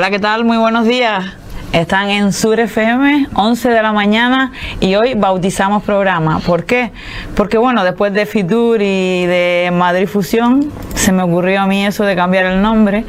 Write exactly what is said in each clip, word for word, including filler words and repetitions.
Hola, ¿qué tal? Muy buenos días. Están en Sur F M, once de la mañana, y hoy bautizamos programa. ¿Por qué? Porque bueno, después de Fitur y de Madrid Fusión, se me ocurrió a mí eso de cambiar el nombre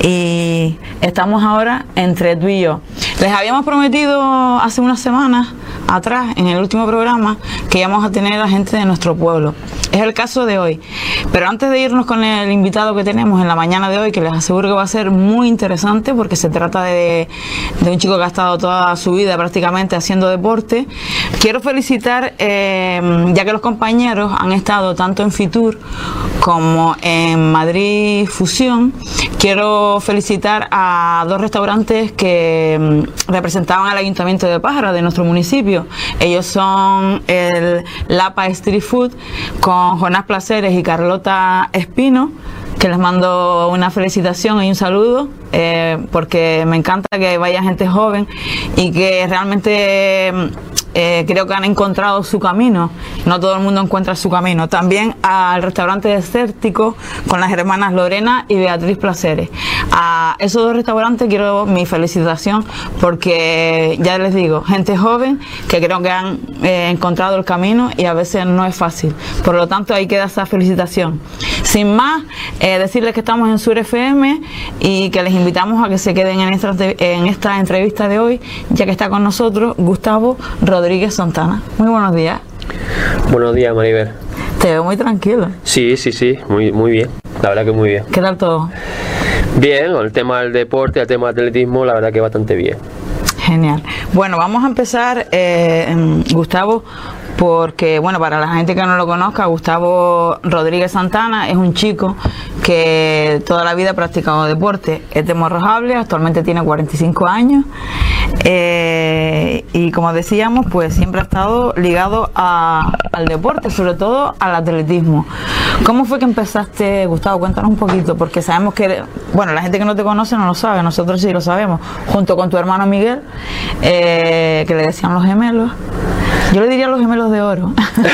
y estamos ahora entre tú y yo. Les habíamos prometido hace unas semanas atrás, en el último programa, que íbamos a tener a gente de nuestro pueblo. Es el caso de hoy. Pero antes de irnos con el invitado que tenemos en la mañana de hoy, que les aseguro que va a ser muy interesante, porque se trata de, de un chico que ha estado toda su vida prácticamente haciendo deporte, quiero felicitar, eh, ya que los compañeros han estado tanto en Fitur como en Madrid Fusión, quiero felicitar a dos restaurantes que representaban al Ayuntamiento de Pájara, de nuestro municipio. Ellos son el Lapa Street Food, con Jonás Placeres y Carlota Espino, que les mando una felicitación y un saludo, eh, porque me encanta que vaya gente joven y que realmente eh, creo que han encontrado su camino. No todo el mundo encuentra su camino. También al restaurante Desértico con las hermanas Lorena y Beatriz Placeres. A esos dos restaurantes quiero mi felicitación, porque ya les digo, gente joven que creo que han eh, encontrado el camino, y a veces no es fácil. Por lo tanto, ahí queda esa felicitación. Sin más, eh, decirles que estamos en Sur F M y que les invitamos a que se queden en esta, en esta entrevista de hoy, ya que está con nosotros Gustavo Rodríguez Santana. Muy buenos días. Buenos días, Maribel. Te veo muy tranquilo. Sí, sí, sí, muy, muy bien. La verdad que muy bien. ¿Qué tal todo? Bien, con el tema del deporte, el tema del atletismo, la verdad que bastante bien. Genial. Bueno, vamos a empezar, eh, Gustavo, porque, bueno, para la gente que no lo conozca, Gustavo Rodríguez Santana es un chico que toda la vida ha practicado deporte. Es de Morrojable, actualmente tiene cuarenta y cinco años, eh, y como decíamos, pues siempre ha estado ligado a, al deporte, sobre todo al atletismo. ¿Cómo fue que empezaste, Gustavo? Cuéntanos un poquito, porque sabemos que, bueno, la gente que no te conoce no lo sabe, nosotros sí lo sabemos, junto con tu hermano Miguel, eh, que le decían los gemelos. Yo le diría los gemelos de oro.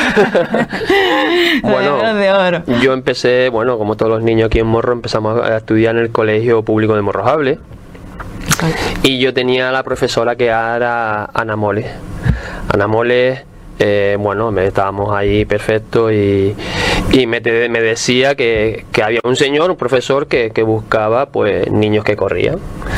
Bueno, gemelos de oro. Yo empecé, bueno, como todos los niños aquí en Morro, empezamos a estudiar en el Colegio Público de Morrojable. Okay. Y yo tenía la profesora que era Ana Mole. Ana Mole, eh, bueno, me, estábamos ahí perfectos, y, y me, te, me decía que, que había un señor, un profesor, que, que buscaba pues niños que corrían.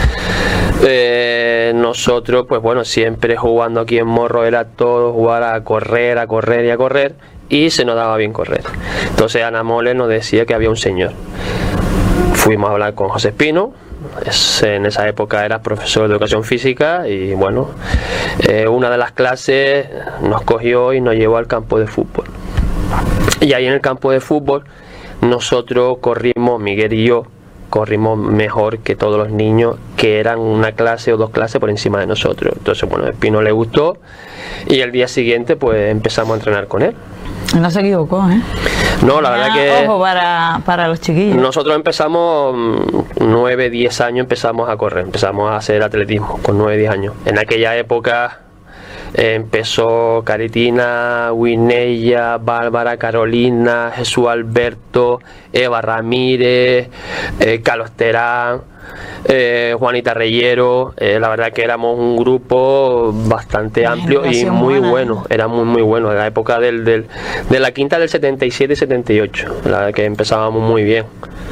Eh, nosotros, pues bueno, siempre jugando aquí en Morro era todo jugar a correr, a correr y a correr, y se nos daba bien correr. Entonces Ana Mole nos decía que había un señor. Fuimos a hablar con José Espino. Es, en esa época era profesor de educación física, y bueno, eh, una de las clases nos cogió y nos llevó al campo de fútbol. Y ahí en el campo de fútbol nosotros corrimos, Miguel y yo, corrimos mejor que todos los niños que eran una clase o dos clases por encima de nosotros. Entonces, bueno, a Espino le gustó, y el día siguiente pues empezamos a entrenar con él. No se equivocó, ¿eh? No, la verdad que... Ojo para, para los chiquillos. Nosotros empezamos, nueve, diez años empezamos a correr, empezamos a hacer atletismo con nueve, diez años. En aquella época eh, empezó Caritina, Winella, Bárbara, Carolina, Jesús Alberto, Eva Ramírez, eh, Carlos Terán, eh, Juanita Reyero. Eh, la verdad que éramos un grupo bastante amplio y muy buena. bueno, era muy muy bueno, en la época del, del, de la quinta del setenta y siete y setenta y ocho, la verdad que empezábamos muy bien.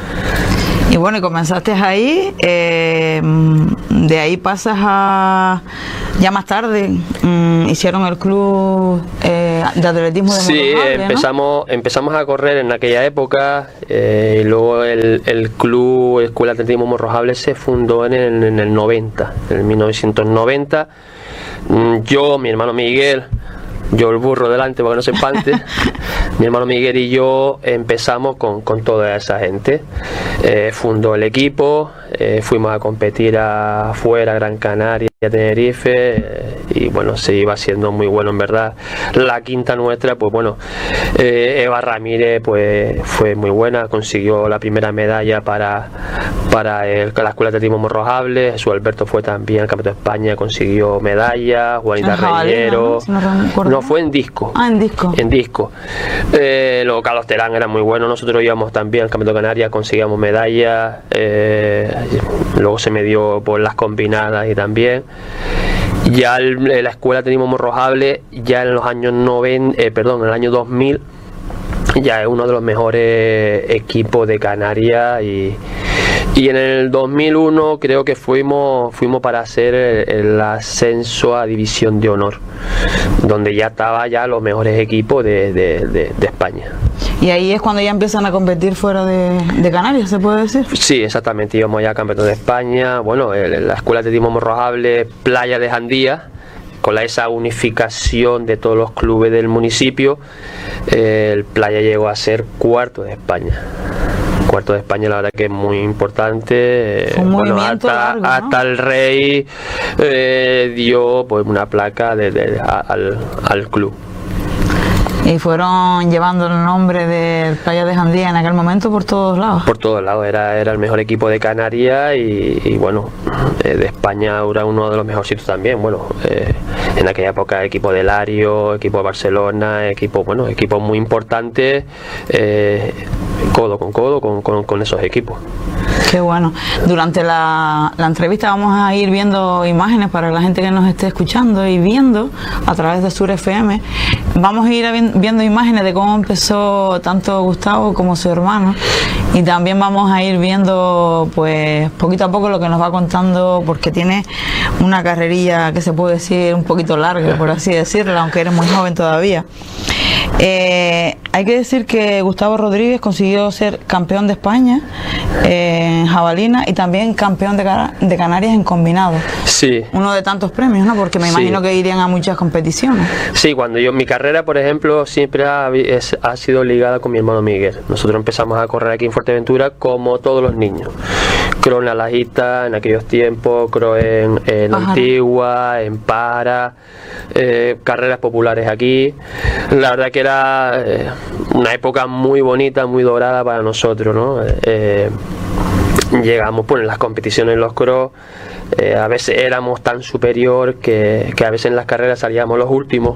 Y bueno, y comenzaste ahí, eh, de ahí pasas a, ya más tarde, um, hicieron el club eh, de atletismo de Sí, Morrojable, empezamos, ¿no? empezamos a correr en aquella época, eh, y luego el, el club Escuela de Atletismo Morrojable se fundó en el, en el noventa, en mil novecientos noventa. Yo, mi hermano Miguel, yo el burro delante para que no se espante, mi hermano Miguel y yo empezamos con, con toda esa gente. Eh, fundó el equipo, eh, fuimos a competir afuera, a Gran Canaria, a Tenerife, eh, y bueno, se iba haciendo muy bueno en verdad. La quinta nuestra, pues bueno, eh, Eva Ramírez pues fue muy buena, consiguió la primera medalla para, para el, la Escuela de Atletismo Morrojable. Jesús Alberto fue también al Campeonato de España, consiguió medalla. Juanita Reyero, ¿no? Si no, no fue en disco. Ah, en disco. En disco. Eh, luego Carlos Terán era muy bueno, nosotros íbamos también al Campeonato de Canarias, conseguíamos medalla. Eh, luego se me dio por las combinadas y también. Ya el, la escuela Atletismo Morrojable, ya en los años noventa, eh, perdón, en el año dos mil, ya es uno de los mejores equipos de Canarias, y, y en el dos mil uno creo que fuimos fuimos para hacer el, el ascenso a División de Honor, donde ya estaba ya los mejores equipos de, de, de, de España. Y ahí es cuando ya empiezan a competir fuera de, de Canarias, ¿se puede decir? Sí, exactamente, íbamos ya a campeonato de España, bueno, el, la escuela de atletismo Morrojable, Playa de Jandía, con la, esa unificación de todos los clubes del municipio, eh, el Playa llegó a ser cuarto de España. Cuarto de España, la verdad que es muy importante. Un bueno, movimiento hasta, largo, ¿no? hasta el rey eh, dio pues una placa de, de, a, al, al club. Y fueron llevando el nombre del Playa de Jandía en aquel momento por todos lados. Por todos lados, era, era el mejor equipo de Canarias y, y bueno, eh, de España era uno de los mejores sitios también. Bueno, eh, en aquella época equipo de Lario, equipo de Barcelona, equipo, bueno, equipos muy importantes, eh, codo con codo con, con, con esos equipos. Qué bueno. Durante la, la entrevista vamos a ir viendo imágenes para la gente que nos esté escuchando y viendo a través de Sur F M. Vamos a ir viendo imágenes de cómo empezó tanto Gustavo como su hermano, y también vamos a ir viendo pues poquito a poco lo que nos va contando, porque tiene una carrerilla que se puede decir un poquito larga, por así decirlo, aunque eres muy joven todavía. Eh, hay que decir que Gustavo Rodríguez consiguió ser campeón de España eh, en jabalina y también campeón de, de Canarias en combinado. Sí. Uno de tantos premios, ¿no? Porque me Sí. imagino que irían a muchas competiciones. Sí, cuando yo, mi carrera, por ejemplo, siempre ha, es, ha sido ligada con mi hermano Miguel. Nosotros empezamos a correr aquí en Fuerteventura como todos los niños. Cross en La Lajita en aquellos tiempos, cross en, en Antigua, en Para, eh, carreras populares aquí. La verdad que era eh, una época muy bonita, muy dorada para nosotros, ¿no? Eh, llegamos pues en las competiciones, en los cross, eh, a veces éramos tan superior que, que a veces en las carreras salíamos los últimos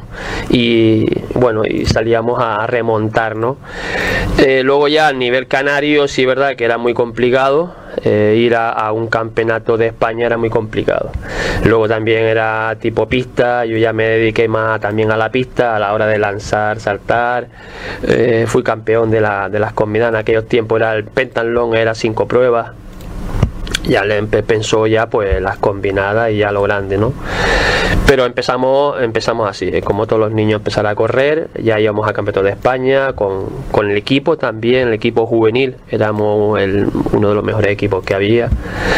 y bueno, y salíamos a remontar, ¿no? Eh, luego ya a nivel canario sí es verdad que era muy complicado, eh, ir a, a un campeonato de España era muy complicado. Luego también era tipo pista, yo ya me dediqué más también a la pista a la hora de lanzar, saltar, eh, fui campeón de, la, de las combinadas. En aquellos tiempos era el pentathlon, era cinco pruebas. Ya le pensó ya pues las combinadas y ya lo grande, ¿no? Pero empezamos empezamos así, como todos los niños, empezar a correr. Ya íbamos a campeonato de España con, con el equipo también, el equipo juvenil, éramos el, uno de los mejores equipos que había,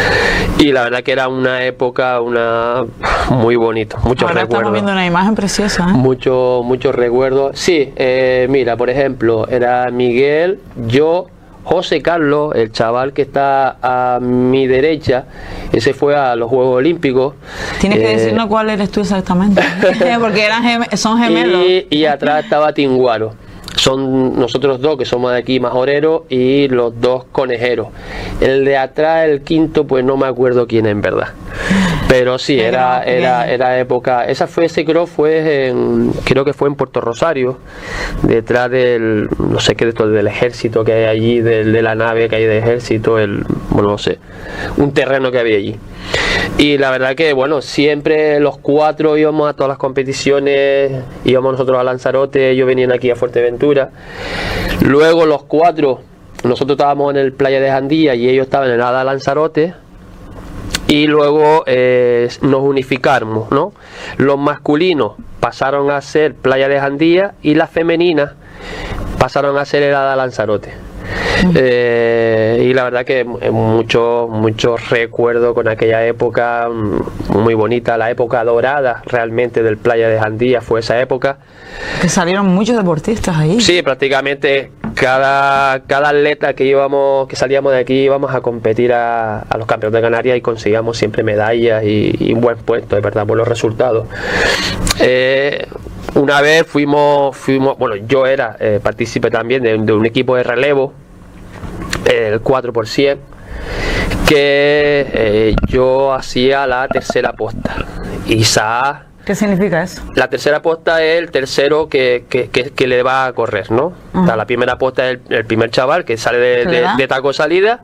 y la verdad que era una época una muy bonito, muchos Ahora recuerdos. Estamos viendo una imagen preciosa, ¿eh? Muchos muchos recuerdos. Sí, eh, mira, por ejemplo, era Miguel, yo, José Carlos, el chaval que está a mi derecha, ese fue a los Juegos Olímpicos. Tienes que eh, decirnos cuál eres tú exactamente, porque eran gem son gemelos. Y, y atrás estaba Tinguaro. Son nosotros dos que somos de aquí, majoreros, y los dos conejeros. El de atrás, el quinto, pues no me acuerdo quién es en verdad. Pero sí, era, era, era época. Esa fue, ese cross fue en, creo que fue en Puerto Rosario, detrás del, no sé qué, de todo, del ejército que hay allí, del, de la nave que hay de ejército, el, bueno, no sé, un terreno que había allí. Y la verdad que, bueno, siempre los cuatro íbamos a todas las competiciones, íbamos nosotros a Lanzarote, ellos venían aquí a Fuerteventura. Luego los cuatro, nosotros estábamos en el Playa de Jandía y ellos estaban en Ada Lanzarote. Y luego eh, nos unificamos, ¿no? Los masculinos pasaron a ser Playa de Jandía y las femeninas pasaron a ser el Ada Lanzarote. Eh, y la verdad que muchos muchos recuerdos con aquella época muy bonita, la época dorada realmente del Playa de Jandía fue esa época. Que salieron muchos deportistas ahí. Sí, prácticamente cada, cada atleta que íbamos, que salíamos de aquí íbamos a competir a, a los campeonatos de Canarias y conseguíamos siempre medallas y, y un buen puesto, de verdad, buenos resultados. Eh, Una vez fuimos, fuimos, bueno, yo era eh, partícipe también de, de un equipo de relevo, el cuatro por cien, que eh, yo hacía la tercera posta. Isaac ¿Qué significa eso? La tercera posta es el tercero que, que, que, que le va a correr, ¿no? Uh-huh. O sea, la primera posta es el, el primer chaval que sale de, de, de taco salida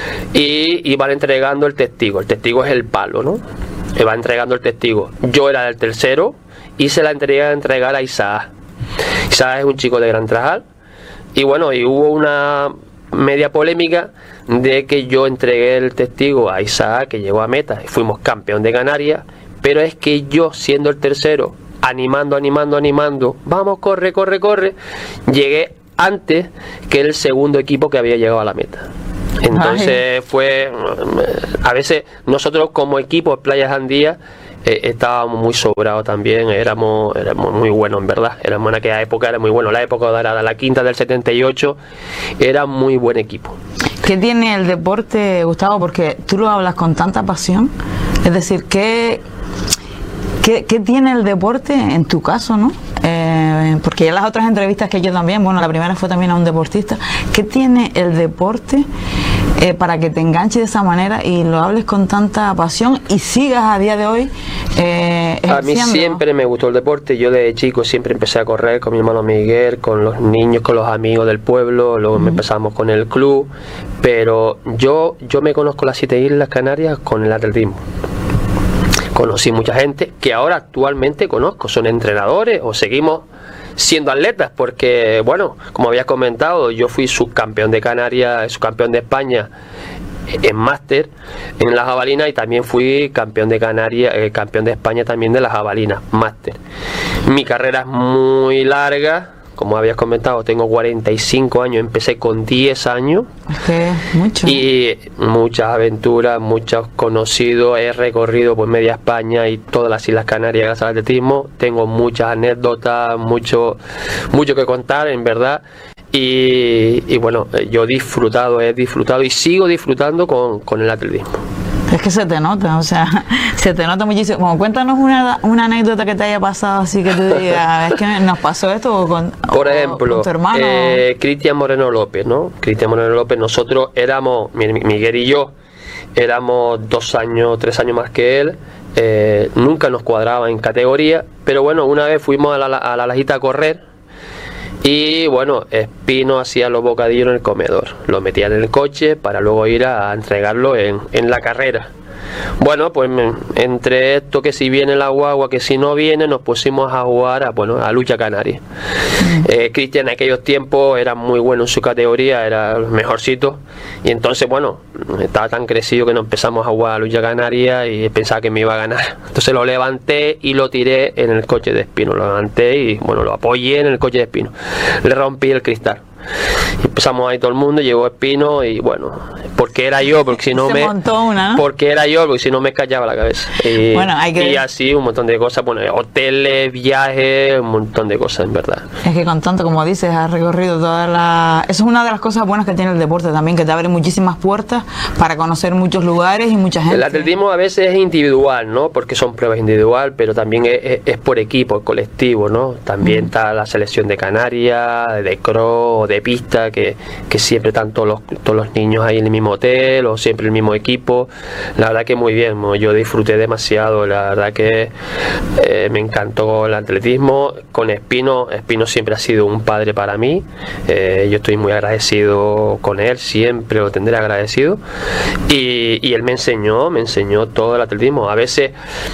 y, y van entregando el testigo. El testigo es el palo, ¿no? Y va entregando el testigo. Yo era el tercero y se la entregué a entregar a Isaac. Isaac es un chico de Gran Trajal y bueno, y hubo una media polémica de que yo entregué el testigo a Isaac, que llegó a meta y fuimos campeón de Canarias, pero es que yo, siendo el tercero, animando, animando, animando, vamos, corre, corre, corre, llegué antes que el segundo equipo que había llegado a la meta. Entonces Ay. fue, a veces nosotros como equipo Playas Andías eh, estábamos muy sobrados también, éramos, éramos muy buenos en verdad, éramos en aquella época, era muy bueno, la época de la quinta del setenta y ocho, era muy buen equipo. ¿Qué tiene el deporte, Gustavo? Porque tú lo hablas con tanta pasión, es decir, ¿qué, qué, qué tiene el deporte en tu caso, no? Eh, porque ya las otras entrevistas que yo también, bueno, la primera fue también a un deportista, ¿qué tiene el deporte eh, para que te enganche de esa manera y lo hables con tanta pasión y sigas a día de hoy eh, a mí siempre me gustó el deporte. Yo de chico siempre empecé a correr con mi hermano Miguel, con los niños, con los amigos del pueblo, luego uh-huh. empezamos con el club, pero yo, yo me conozco las siete islas Canarias con el atletismo. Conocí mucha gente que ahora actualmente conozco, son entrenadores o seguimos siendo atletas, porque bueno, como habías comentado, yo fui subcampeón de Canarias, subcampeón de España en máster en la jabalina y también fui campeón de Canarias, eh, campeón de España también de la jabalina, máster. Mi carrera es muy larga. Como habías comentado, tengo cuarenta y cinco años, empecé con diez años. Es que mucho. Y muchas aventuras, muchos conocidos, he recorrido por media España y todas las Islas Canarias gracias al atletismo. Tengo muchas anécdotas, mucho, mucho que contar, en verdad. Y, y bueno, yo he disfrutado, he disfrutado y sigo disfrutando con, con el atletismo. Es que se te nota, o sea, se te nota muchísimo. Bueno, cuéntanos una, una anécdota que te haya pasado así que tú digas, es que nos pasó esto con, Por ejemplo, o con tu hermano. Eh, Cristian Moreno López, ¿no? Cristian Moreno López, nosotros éramos, Miguel y yo, éramos dos años, tres años más que él, eh, nunca nos cuadraba en categoría, pero bueno, una vez fuimos a la, a la Lajita a correr. Y bueno, Espino hacía los bocadillos en el comedor, lo metía en el coche para luego ir a entregarlo en, en la carrera. Bueno, pues entre esto que si viene la guagua, que si no viene, nos pusimos a jugar a, bueno, a lucha canaria. Eh, Cristian en aquellos tiempos era muy bueno en su categoría, era el mejorcito, y entonces bueno, estaba tan crecido que nos empezamos a jugar a lucha canaria y pensaba que me iba a ganar. Entonces lo levanté y lo tiré en el coche de Espino, lo levanté y bueno, lo apoyé en el coche de Espino, le rompí el cristal. Y empezamos ahí todo el mundo, llegó Espino y bueno, porque era yo, porque si no Se me montó una, ¿no? porque era yo, porque si no me callaba la cabeza. Y, bueno, hay que... y así un montón de cosas, bueno, hoteles, viajes, un montón de cosas en verdad. Es que con tanto, como dices, has recorrido toda la... Eso es una de las cosas buenas que tiene el deporte también, que te abre muchísimas puertas para conocer muchos lugares y mucha gente. El atletismo a veces es individual, ¿no? Porque son pruebas individual, pero también es, es, es por equipo, es colectivo, ¿no? También mm. está la selección de Canarias, de cross, de pista, que, que siempre están todos los, todos los niños ahí en el mismo hotel o siempre el mismo equipo. La verdad que muy bien, yo disfruté demasiado, la verdad que eh, me encantó el atletismo. Con Espino, Espino siempre ha sido un padre para mí, eh, yo estoy muy agradecido con él, siempre lo tendré agradecido, y, y él me enseñó, me enseñó todo el atletismo. A veces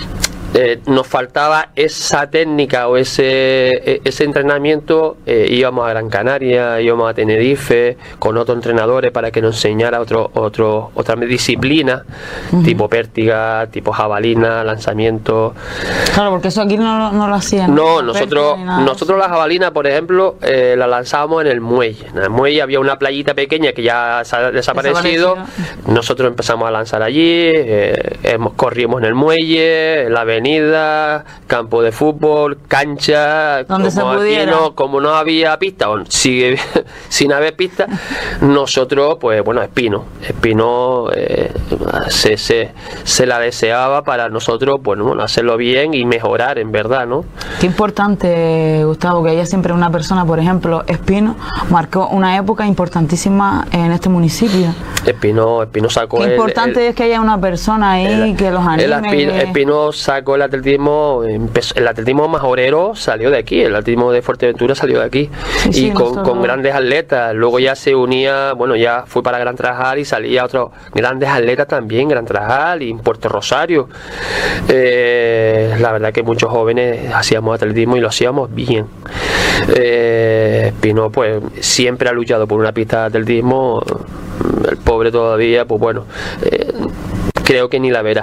Eh, nos faltaba esa técnica o ese, ese entrenamiento, eh, íbamos a Gran Canaria, íbamos a Tenerife con otros entrenadores para que nos enseñara otro, otro, otra disciplina, uh-huh. tipo pértiga, tipo jabalina, lanzamiento. Claro, porque eso aquí no, no lo hacían. No, nosotros, nosotros la jabalina, por ejemplo, eh, la lanzábamos en el muelle. En el muelle había una playita pequeña que ya se ha desaparecido. desaparecido. Nosotros empezamos a lanzar allí, eh, hemos, corrimos en el muelle, en la avenida, campo de fútbol, cancha, donde como se pudiera. No, como no había pista, o sigue sin haber pista, nosotros, pues bueno, Espino, Espino eh, se, se, se la deseaba para nosotros, bueno, bueno, hacerlo bien y mejorar, en verdad, ¿no? Qué importante, Gustavo, que haya siempre una persona, por ejemplo, Espino, marcó una época importantísima en este municipio. Espino, Espino sacó. Qué importante el, el, es que haya una persona ahí el, que los anime. El Espino, Espino sacó arrancó el atletismo, empezó, el atletismo majorero salió de aquí, el atletismo de Fuerteventura salió de aquí, Sí, y sí, con, nosotros- con grandes atletas. Luego ya se unía, bueno, ya fui para Gran Trajal y salía otros grandes atletas también, Gran Trajal y en Puerto Rosario. Eh, la verdad que muchos jóvenes hacíamos atletismo y lo hacíamos bien. Eh, Espino pues siempre ha luchado por una pista de atletismo, el pobre todavía, pues bueno, eh, creo que ni la verá.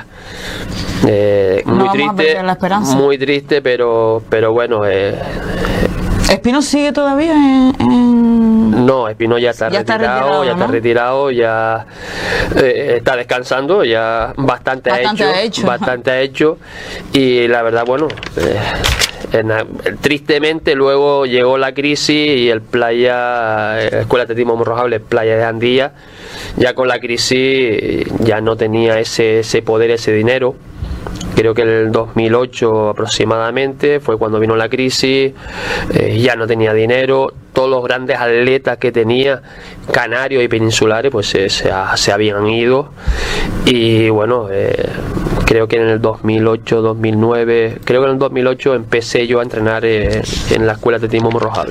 Eh, No muy vamos a triste, perder la esperanza. muy triste, pero pero bueno, eh, ¿Espino sigue todavía en...? en- no, Espino ya está Ya está retirado, retirado, ya está ¿no? retirado, ya eh, está descansando, ya bastante, Bastante ha hecho, ha hecho. bastante ha hecho, y la verdad, bueno, eh, en la- tristemente luego llegó la crisis y el playa, eh, Escuela de Atletismo Morrojable, Playa de Andía, ya con la crisis ya no tenía ese, ese poder, ese dinero. Creo que en el dos mil ocho aproximadamente fue cuando vino la crisis, eh, ya no tenía dinero, todos los grandes atletas que tenía, canarios y peninsulares, pues se, se, ha- se habían ido, y bueno, eh, creo que en el dos mil ocho, dos mil nueve, creo que en el dos mil ocho empecé yo a entrenar eh, en la Escuela de Atletismo Morrojable.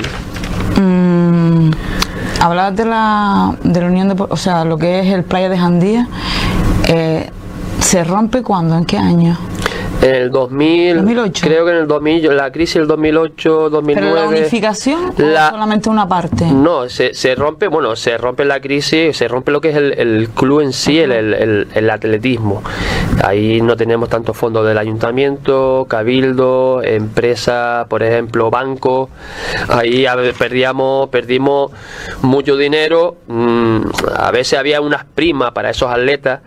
Mm, hablabas de la, de la unión de... O sea, lo que es el Playa de Jandía. Eh, ¿Se rompe cuándo? ¿En qué año? En el dos mil, dos mil ocho. creo que en el dos mil, la crisis del dos mil ocho, dos mil nueve. ¿Pero la unificación la- o solamente una parte? No, se, se rompe, bueno, se rompe la crisis, se rompe lo que es el, el club en sí, el, el, el- el atletismo. Ahí no tenemos tantos fondos del ayuntamiento, cabildo, empresa, por ejemplo, banco. Ahí a ver, perdíamos, perdimos mucho dinero. mm, A veces había unas primas para esos atletas.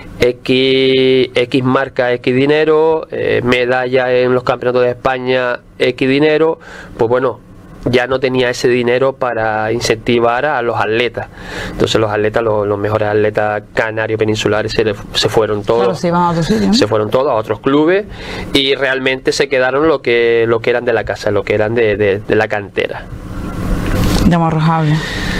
X, X marca, X dinero, eh, medalla en los campeonatos de España, X dinero, pues bueno, ya no tenía ese dinero para incentivar a los atletas. Entonces los atletas, los, los mejores atletas canarios peninsulares se, le- se fueron todos. Claro, se iban a otro sitio, ¿no? Se fueron todos a otros clubes y realmente se quedaron lo que, lo que eran de la casa, lo que eran de, de, de la cantera. De Morrojable.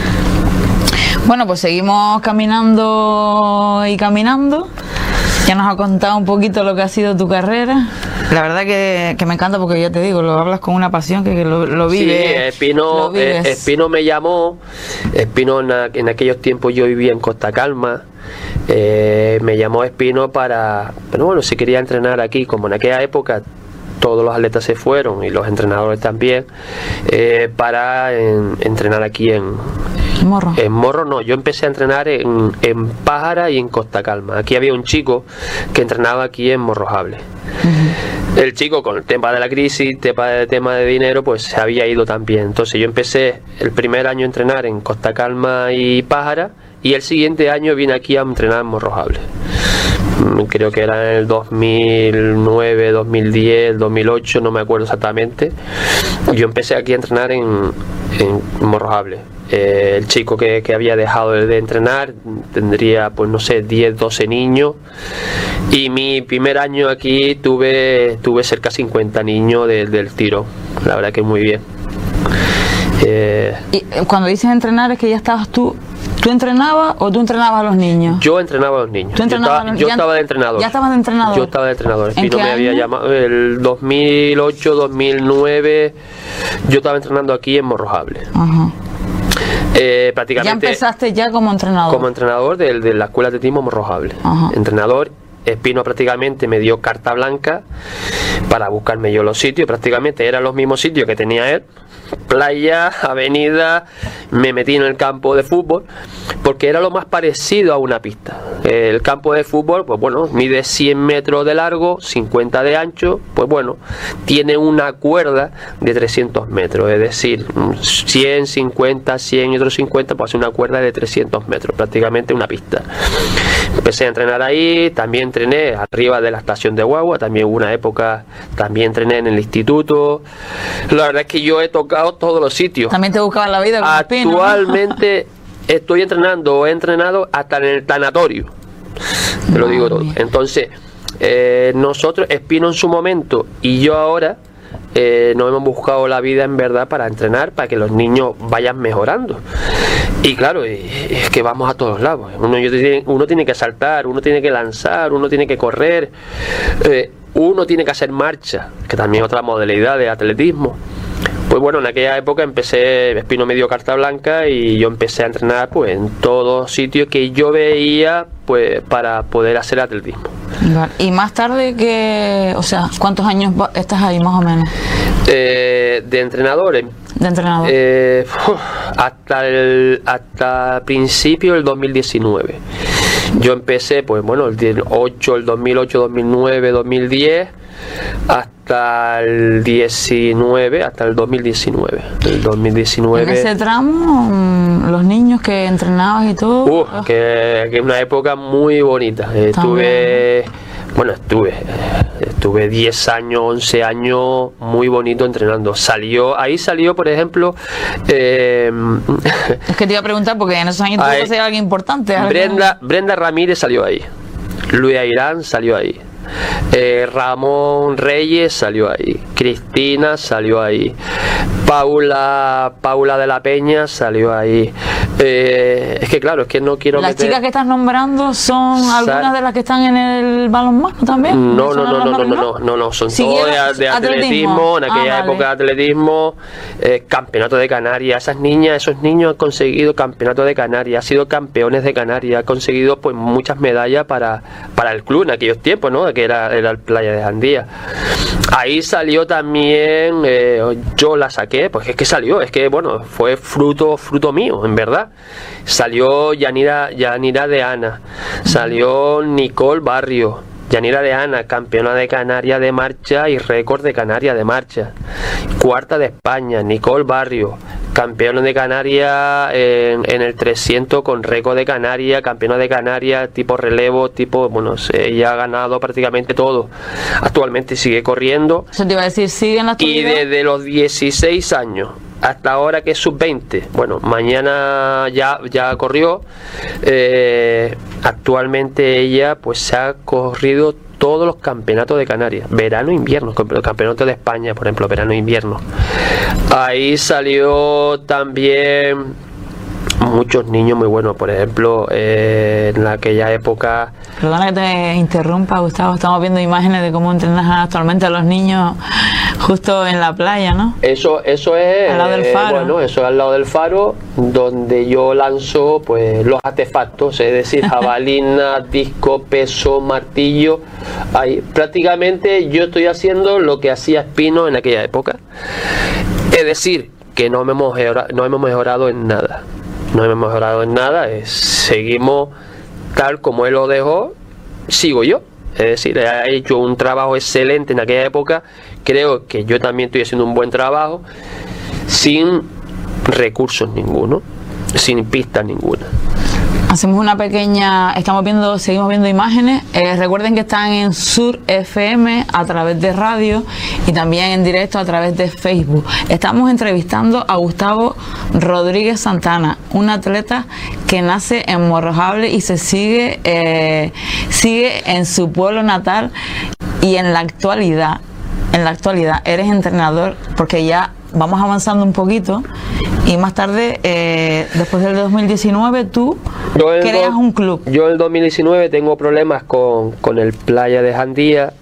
Bueno, pues seguimos caminando y caminando. Ya nos ha contado un poquito lo que ha sido tu carrera. La verdad que, que me encanta porque ya te digo, lo hablas con una pasión que, que lo, lo vives. Sí, Espino, lo vives. eh, Espino me llamó. Espino en, a- en aquellos tiempos yo vivía en Costa Calma. eh, me llamó Espino para, pero bueno, si quería entrenar aquí, como en aquella época todos los atletas se fueron y los entrenadores también, eh, para en- entrenar aquí en, Morro. en Morro. No, yo empecé a entrenar en, en Pájara y en Costa Calma. Aquí había un chico que entrenaba aquí en Morrojable. El chico, con el tema de la crisis, tema de, tema de dinero, pues se había ido también. Entonces yo empecé el primer año a entrenar en Costa Calma y Pájara, y el siguiente año vine aquí a entrenar en Morrojable. Mm, Creo que era en el dos mil nueve, dos mil diez, dos mil ocho, no me acuerdo exactamente. Yo empecé aquí a entrenar en, en Morrojable. Eh, el chico que, que había dejado de entrenar tendría, pues no sé, diez, doce niños. Y mi primer año aquí tuve tuve cerca de cincuenta niños de- del tiro. La verdad que muy bien. Eh, Y eh, cuando dices entrenar es que ya estabas tú. ¿Tú entrenabas o tú entrenabas a los niños? yo entrenaba a los niños. ¿Tú Yo entrenabas estaba, a los- yo ya- estaba de entrenador. ya estabas de entrenador? Yo estaba de entrenador. ¿En Espino qué me había año? llamado el dos mil ocho, dos mil nueve. Yo estaba entrenando aquí en Morrojable. Ajá. Eh, Ya prácticamente empezaste ya como entrenador. como entrenador de, de la Escuela de Atletismo Morrojable. Ajá. Entrenador. Espino prácticamente me dio carta blanca para buscarme yo los sitios. Prácticamente eran los mismos sitios que tenía él: playa, avenida. Me metí en el campo de fútbol porque era lo más parecido a una pista. El campo de fútbol, pues bueno, mide cien metros de largo, cincuenta de ancho. Pues bueno, tiene una cuerda de trescientos metros, es decir, cien, cincuenta, cien y otros cincuenta, pues hace una cuerda de trescientos metros, prácticamente una pista. Empecé a entrenar ahí, también entrené arriba de la estación de guagua, también hubo una época, también entrené en el instituto. La verdad es que yo he tocado todos los sitios. También te buscabas la vida con Espino, ¿no? Actualmente estoy entrenando o he entrenado hasta en el tanatorio. Te lo digo todo. Entonces, eh, nosotros, Espino en su momento y yo ahora, eh, nos hemos buscado la vida en verdad para entrenar, para que los niños vayan mejorando. Y claro, eh, es que vamos a todos lados. Uno, yo tiene, uno tiene que saltar, uno tiene que lanzar, uno tiene que correr. Eh, uno tiene que hacer marcha, que también es otra modalidad de atletismo. Pues bueno, en aquella época empecé, Espino me dio carta blanca y yo empecé a entrenar pues en todos sitios que yo veía pues para poder hacer atletismo. Y más tarde, que, o sea, ¿cuántos años estás ahí más o menos? Eh, de entrenadores. De entrenador. Eh, hasta el hasta principio del dos mil diecinueve. Yo empecé, pues bueno, el ocho, el dos mil ocho, dos mil nueve, dos mil diez, hasta el diecinueve, hasta el dos mil diecinueve. El dos mil diecinueve. En ese tramo, los niños que entrenabas y todo. Uh, oh. que, que es una época muy bonita. Estuve, bueno, estuve, estuve diez años, once años, muy bonito entrenando. Salió, ahí salió, por ejemplo, eh, es que te iba a preguntar porque en esos años tuvo que ser alguien importante. Brenda, Brenda Ramírez salió ahí. Luis Airán salió ahí. Eh, Ramón Reyes salió ahí, Cristina salió ahí, Paula Paula de la Peña salió ahí. Eh, es que claro, es que no quiero las meter... chicas que estás nombrando son algunas de las que están en el balonmano también. No, no, no, no, no, no, no, no, son todas de, de atletismo, en aquella ah, vale. época de atletismo, eh, campeonato de Canarias. Esas niñas, esos niños han conseguido campeonato de Canarias, han sido campeones de Canarias, han conseguido pues muchas medallas para, para el club en aquellos tiempos, ¿no? Que era, era el Playa de Jandía. Ahí salió también, eh, yo la saqué, pues es que salió, es que bueno, fue fruto, fruto mío, en verdad. Salió Yanira, Yanira de Ana, salió Nicole Barrio, Yanira de Ana, campeona de Canarias de marcha y récord de Canarias de marcha, cuarta de España. Nicole Barrio, campeona de Canarias en, en el trescientos con récord de Canarias, campeona de Canarias tipo relevo, tipo, bueno, ella ha ganado prácticamente todo. Actualmente sigue corriendo. Eso te iba a decir, sigue en la actualidad. Y desde los dieciséis años hasta ahora, que es sub veinte, bueno, mañana ya, ya corrió, eh, actualmente ella pues se ha corrido todos los campeonatos de Canarias, verano e invierno, los campeonatos de España, por ejemplo, verano e invierno. Ahí salió también muchos niños muy buenos, por ejemplo, eh, en aquella época... Perdona que te interrumpa, Gustavo, estamos viendo imágenes de cómo entrenas actualmente a los niños justo en la playa, ¿no? Eso, eso es... Al lado del faro. Eh, bueno, eso es al lado del faro, donde yo lanzo pues los artefactos, es decir, jabalina, disco, peso, martillo. Ahí prácticamente yo estoy haciendo lo que hacía Espino en aquella época. Es decir, que no me hemos mejorado, no hemos mejorado en nada. No hemos mejorado en nada, es, seguimos tal como él lo dejó, sigo yo. Es decir, ha hecho un trabajo excelente en aquella época, creo que yo también estoy haciendo un buen trabajo, sin recursos ninguno, sin pistas ninguna. Hacemos una pequeña, estamos viendo, seguimos viendo imágenes. Eh, recuerden que están en Sur F M a través de radio y también en directo a través de Facebook. Estamos entrevistando a Gustavo Rodríguez Santana, un atleta que nace en Morrojable y se sigue, eh, sigue en su pueblo natal, y en la actualidad, en la actualidad eres entrenador, porque ya vamos avanzando un poquito y más tarde, eh, después del dos mil diecinueve, tú creas do, un club. Yo en el dos mil diecinueve tengo problemas con, con el Playa de Jandía,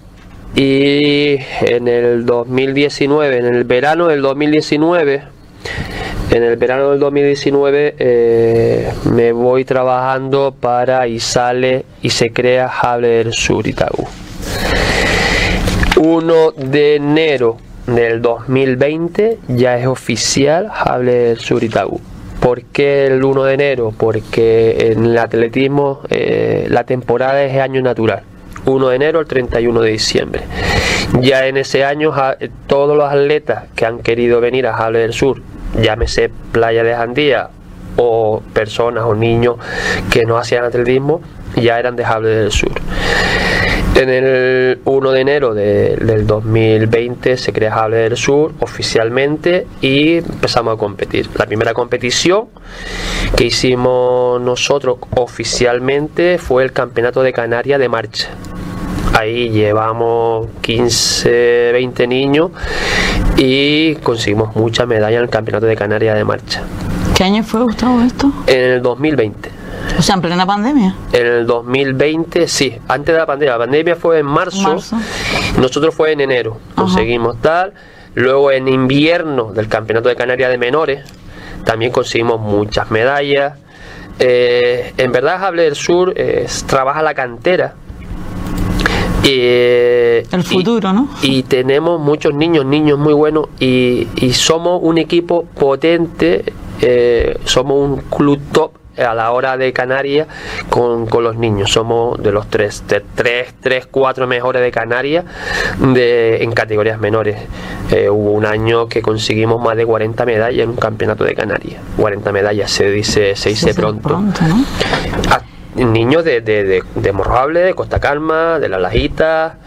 y en el dos mil diecinueve, en el verano del dos mil diecinueve, en el verano del dos mil diecinueve eh, me voy trabajando para y sale y se crea Jable del Sur Itagú. primero de enero del dos mil veinte ya es oficial Jable del Sur Itagú. ¿Por qué el primero de enero? Porque en el atletismo eh, la temporada es año natural, primero de enero al treinta y uno de diciembre. Ya en ese año todos los atletas que han querido venir a Jable del Sur, llámese Playa de Jandía o personas o niños que no hacían atletismo, ya eran de Jable del Sur. En el primero de enero de, del dos mil veinte se crea Jable del Sur oficialmente y empezamos a competir. La primera competición que hicimos nosotros oficialmente fue el Campeonato de Canarias de marcha. Ahí llevamos quince, veinte niños y conseguimos muchas medallas en el Campeonato de Canarias de marcha. ¿Qué año fue, Gustavo, esto? En el dos mil veinte. O sea, en plena pandemia. En el dos mil veinte, sí, antes de la pandemia. La pandemia fue en marzo, Marzo. Nosotros fue en enero, conseguimos Ajá. tal. Luego en invierno del Campeonato de Canarias de Menores, también conseguimos muchas medallas. Eh, en verdad, Jable del Sur eh, trabaja la cantera. Eh, el futuro, y, ¿no? Y tenemos muchos niños, niños muy buenos, y, y somos un equipo potente, eh, somos un club top a la hora de Canarias con, con los niños. Somos de los tres, de tres, tres, cuatro mejores de Canarias de, en categorías menores. Eh, hubo un año que conseguimos más de cuarenta medallas en un campeonato de Canarias. cuarenta medallas se dice, se dice sí, pronto. pronto, ¿no? A, niños de, de, de, de Morrojable, de Costa Calma, de La Lajita,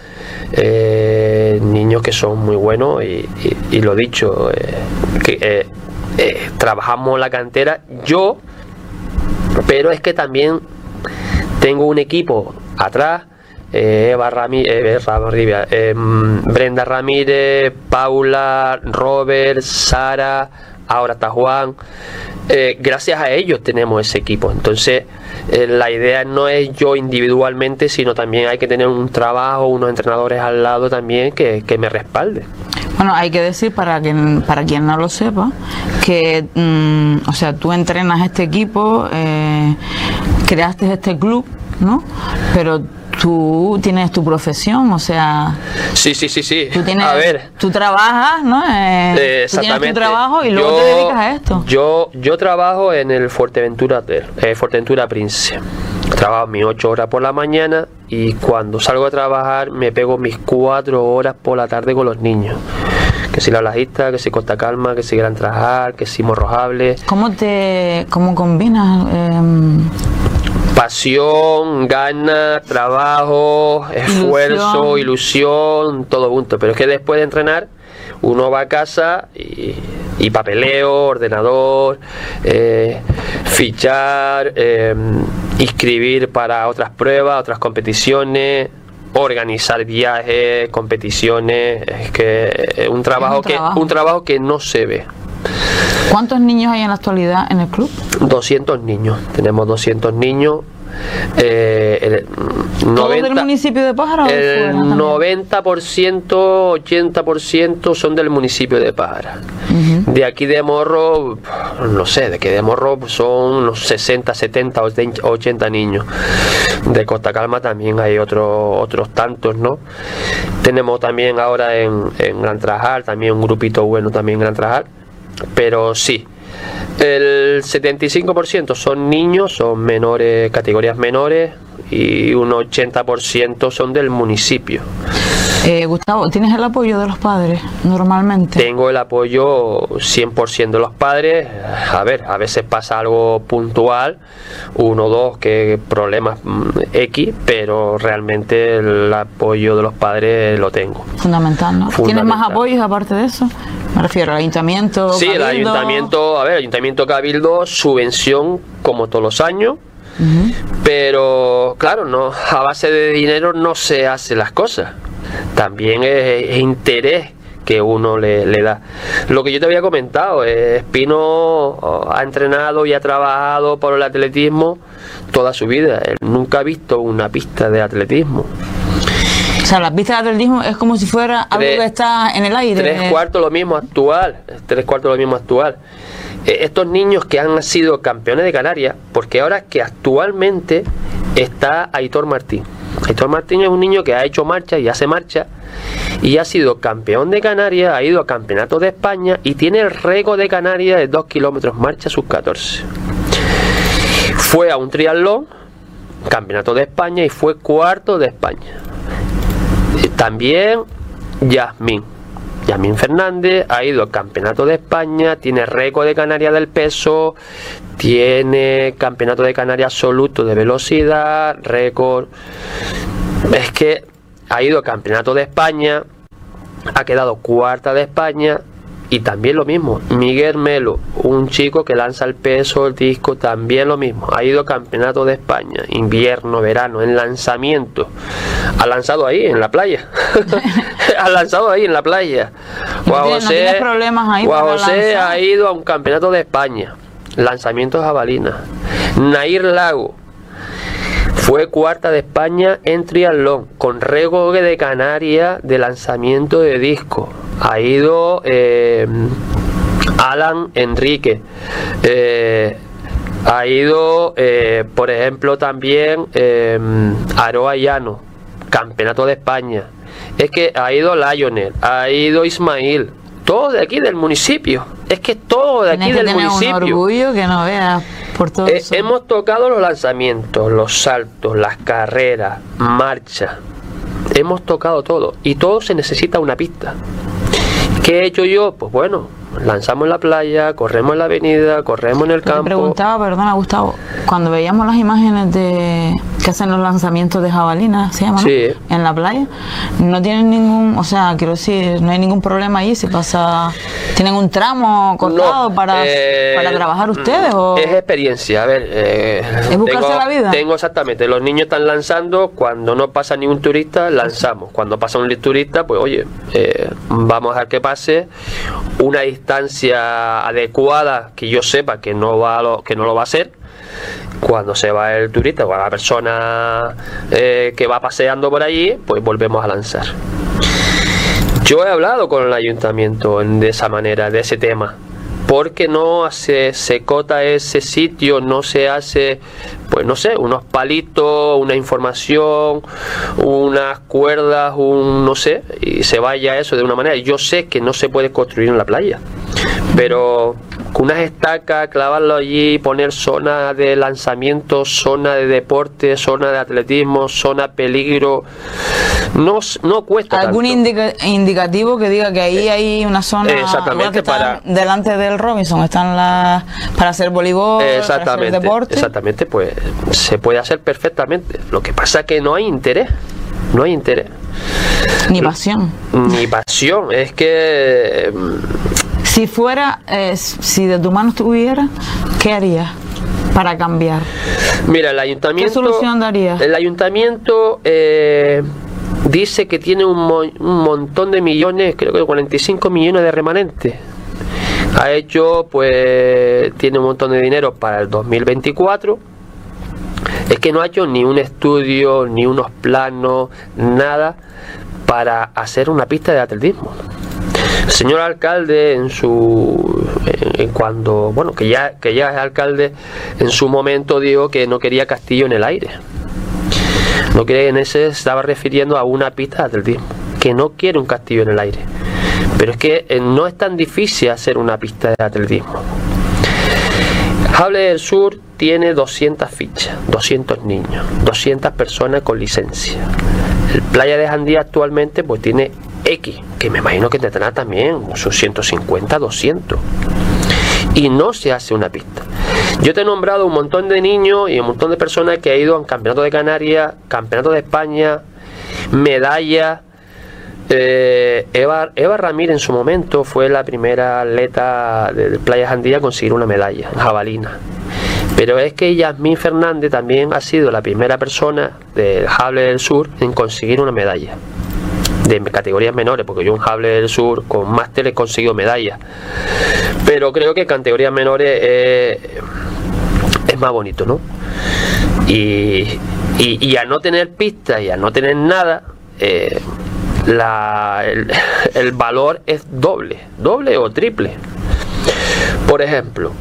eh, niños que son muy buenos y, y, y lo dicho, eh, que eh, eh, trabajamos la cantera. Yo Pero es que también tengo un equipo atrás, eh, Eva Ramírez, eh, eh, Brenda Ramírez, Paula, Robert, Sara, ahora está Juan. Eh, gracias a ellos tenemos ese equipo. Entonces eh, la idea no es yo individualmente, sino también hay que tener un trabajo, unos entrenadores al lado también que, que me respalden. Bueno, hay que decir, para quien para quien no lo sepa, que mmm, o sea, tú entrenas este equipo, eh, creaste este club, ¿no? Pero tú tienes tu profesión, o sea... Sí, sí, sí, sí. Tú tienes, a ver, tú trabajas, ¿no? Eh, eh, tú tienes tu trabajo y yo, luego te dedicas a esto. Yo, yo trabajo en el Fuerteventura Hotel, eh, Fuerteventura Prince. Trabajo mis ocho horas por la mañana y cuando salgo a trabajar me pego mis cuatro horas por la tarde con los niños. Que si La Lajista, que si Costa Calma, que si Gran Trajal, que si Morrojable. ¿Cómo te, cómo combinas? Eh... Pasión, ganas, trabajo, esfuerzo, ilusión. ilusión, todo junto. Pero es que después de entrenar, uno va a casa y, y papeleo, ordenador, eh, fichar, eh, inscribir para otras pruebas, otras competiciones, organizar viajes, competiciones. Es que es un trabajo, es un trabajo. que un trabajo que no se ve. ¿Cuántos niños hay en la actualidad en el club? doscientos niños, tenemos doscientos niños. Eh, el ¿Todos noventa, del municipio de Pájara? El noventa por ciento, ochenta por ciento son del municipio de Pájara. Uh-huh. De aquí de Morro, no sé, de que de Morro son unos sesenta, setenta, ochenta niños. De Costa Calma también hay otro, otros tantos, ¿no? Tenemos también ahora en, en Gran Trajal, también un grupito bueno también en Gran Trajal. Pero sí, el setenta y cinco por ciento son niños, son menores, categorías menores, y un ochenta por ciento son del municipio. Eh, Gustavo, ¿tienes el apoyo de los padres normalmente? Tengo el apoyo cien por ciento de los padres. A ver, a veces pasa algo puntual, uno o dos que problemas X, pero realmente el apoyo de los padres lo tengo. Fundamental, ¿no? Fundamental. ¿Tienes más apoyos aparte de eso? Me refiero al ayuntamiento, sí, Cabildo. el ayuntamiento, a ver, el ayuntamiento Cabildo, subvención como todos los años. Uh-huh. Pero claro, no, a base de dinero no se hacen las cosas. También es, es interés que uno le, le da. Lo que yo te había comentado, eh, Espino ha entrenado y ha trabajado por el atletismo toda su vida. Él nunca ha visto una pista de atletismo. O sea, la pista de atletismo es como si fuera algo tres, que está en el aire. Tres cuartos lo mismo actual. Tres cuartos lo mismo actual. Eh, estos niños que han sido campeones de Canarias, porque ahora que actualmente está Aitor Martín. Aitor Martín es un niño que ha hecho marcha y hace marcha y ha sido campeón de Canarias, ha ido a campeonatos de España y tiene el récord de Canarias de dos kilómetros marcha sub catorce. Fue a un triatlón, campeonato de España, y fue cuarto de España. También Yasmín. Yasmín Fernández ha ido al campeonato de España, tiene récord de Canarias del peso, tiene campeonato de Canarias absoluto de velocidad, récord. Es que ha ido al campeonato de España, ha quedado cuarta de España. Y también lo mismo, Miguel Melo, un chico que lanza el peso, el disco, también lo mismo. Ha ido a campeonato de España, invierno, verano, en lanzamiento. Ha lanzado ahí, en la playa. Ha lanzado ahí, en la playa. Juan José, no problemas ahí Juan José ha ido a un campeonato de España. lanzamiento de jabalina. Nair Lago fue cuarta de España en triatlón, con récord de Canarias de lanzamiento de disco. Ha ido eh, Alan Enrique. Eh, ha ido, eh, por ejemplo, también eh, Aroa Llano, campeonato de España. Es que ha ido Lionel, ha ido Ismail, todo de aquí del municipio. Es que todo de aquí Tienes del que tener municipio. un orgullo que no veas por todo Eh, eso. hemos tocado los lanzamientos, los saltos, las carreras, marcha. Hemos tocado todo y todo se necesita una pista. ¿Qué he hecho yo? Pues bueno, lanzamos en la playa, corremos en la avenida, corremos en el Te campo. preguntaba, perdona Gustavo, cuando veíamos las imágenes de que hacen los lanzamientos de jabalina, ¿se llama? ¿no? Sí. En la playa, no tienen ningún, o sea, quiero decir, no hay ningún problema ahí, si pasa, tienen un tramo cortado No, para, eh, para trabajar ustedes o Es experiencia, a ver. Eh, ¿Es buscarse tengo, la vida? Tengo exactamente, los niños están lanzando, cuando no pasa ningún turista, lanzamos. Cuando pasa un turista, pues oye, eh, vamos a dejar que pase una distancia adecuada, que yo sepa que no, va a lo, que no lo va a hacer. Cuando se va el turista o la persona eh, que va paseando por allí, pues volvemos a lanzar. Yo he hablado con el ayuntamiento en, de esa manera, de ese tema. Porque no se, se cota ese sitio, no se hace, pues no sé, unos palitos, una información, unas cuerdas, un no sé, y se vaya eso de una manera. Yo sé que no se puede construir en la playa, pero con unas estacas, clavarlo allí, poner zona de lanzamiento, zona de deporte, zona de atletismo, zona peligro, no, no cuesta algún tanto. indica, indicativo que diga que ahí hay una zona Exactamente, igual que está para- delante del Robinson, están las para hacer voleibol, para hacer Exactamente, deporte. exactamente, pues se puede hacer perfectamente. Lo que pasa es que no hay interés, no hay interés, Ni pasión. ni pasión. Es que Si fuera, eh, si de tu mano estuviera, ¿qué harías para cambiar? mira, el ayuntamiento, ¿Qué solución darías? El ayuntamiento eh, dice que tiene un, mo- un montón de millones, creo que cuarenta y cinco millones de remanentes. Ha hecho, pues, tiene un montón de dinero para el dos mil veinticuatro. Es que no ha hecho ni un estudio, ni unos planos, nada para hacer una pista de atletismo. El señor alcalde, en su en, en cuando bueno que ya que ya es alcalde, en su momento dijo que no quería castillo en el aire. No quería, en ese estaba refiriendo a una pista de atletismo, que no quiere un castillo en el aire. Pero es que eh, no es tan difícil hacer una pista de atletismo. Hable del Sur tiene doscientas fichas, doscientos niños, doscientas personas con licencia. El Playa de Jandía actualmente pues tiene X, que me imagino que tendrá también sus ciento cincuenta, doscientos. Y no se hace una pista. Yo te he nombrado un montón de niños y un montón de personas que han ido a Campeonato de Canarias, Campeonato de España, medallas. Eh, Eva, Eva Ramírez en su momento fue la primera atleta de Playa Jandía a conseguir una medalla en jabalina. Pero es que Yasmín Fernández también ha sido la primera persona del Jable del Sur en conseguir una medalla de categorías menores, porque yo en Jable del Sur con máster he conseguido medallas, pero creo que categorías menores eh, es más bonito, ¿no? Y, y, y al no tener pistas y al no tener nada, eh, la, el, el valor es doble, doble o triple. Por ejemplo,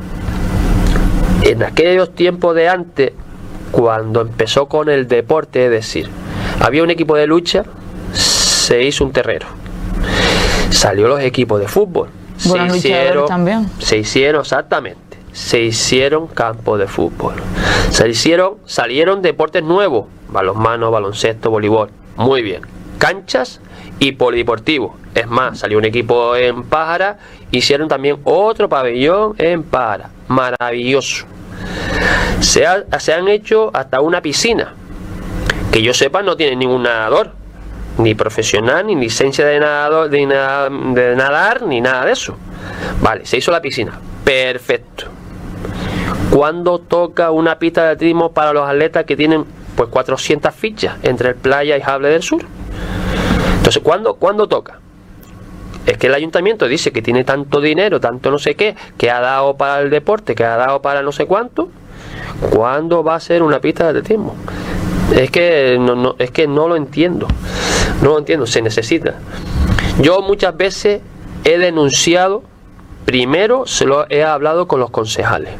en aquellos tiempos de antes, cuando empezó con el deporte, es decir, había un equipo de lucha, se hizo un terrero, salió los equipos de fútbol, Buenos se luchadores hicieron, también. se hicieron exactamente, se hicieron campos de fútbol, se hicieron, salieron deportes nuevos, balonmano, baloncesto, voleibol, muy bien, canchas y polideportivo. Es más, salió un equipo en Pájara, hicieron también otro pabellón en Pájara, maravilloso. Se, ha, se han hecho hasta una piscina, que yo sepa no tiene ningún nadador, ni profesional, ni licencia de nadador, de, nada, de nadar, ni nada de eso. Vale, se hizo la piscina, perfecto. ¿Cuándo toca una pista de atletismo para los atletas que tienen pues cuatrocientas fichas entre el Playa y Jable del Sur? Entonces, ¿cuándo, ¿cuándo toca? Es que el ayuntamiento dice que tiene tanto dinero, tanto no sé qué, que ha dado para el deporte, que ha dado para no sé cuánto. ¿Cuándo va a ser una pista de atletismo? Es que no, no, es que no lo entiendo. No lo entiendo, se necesita. Yo muchas veces he denunciado, primero se lo he hablado con los concejales.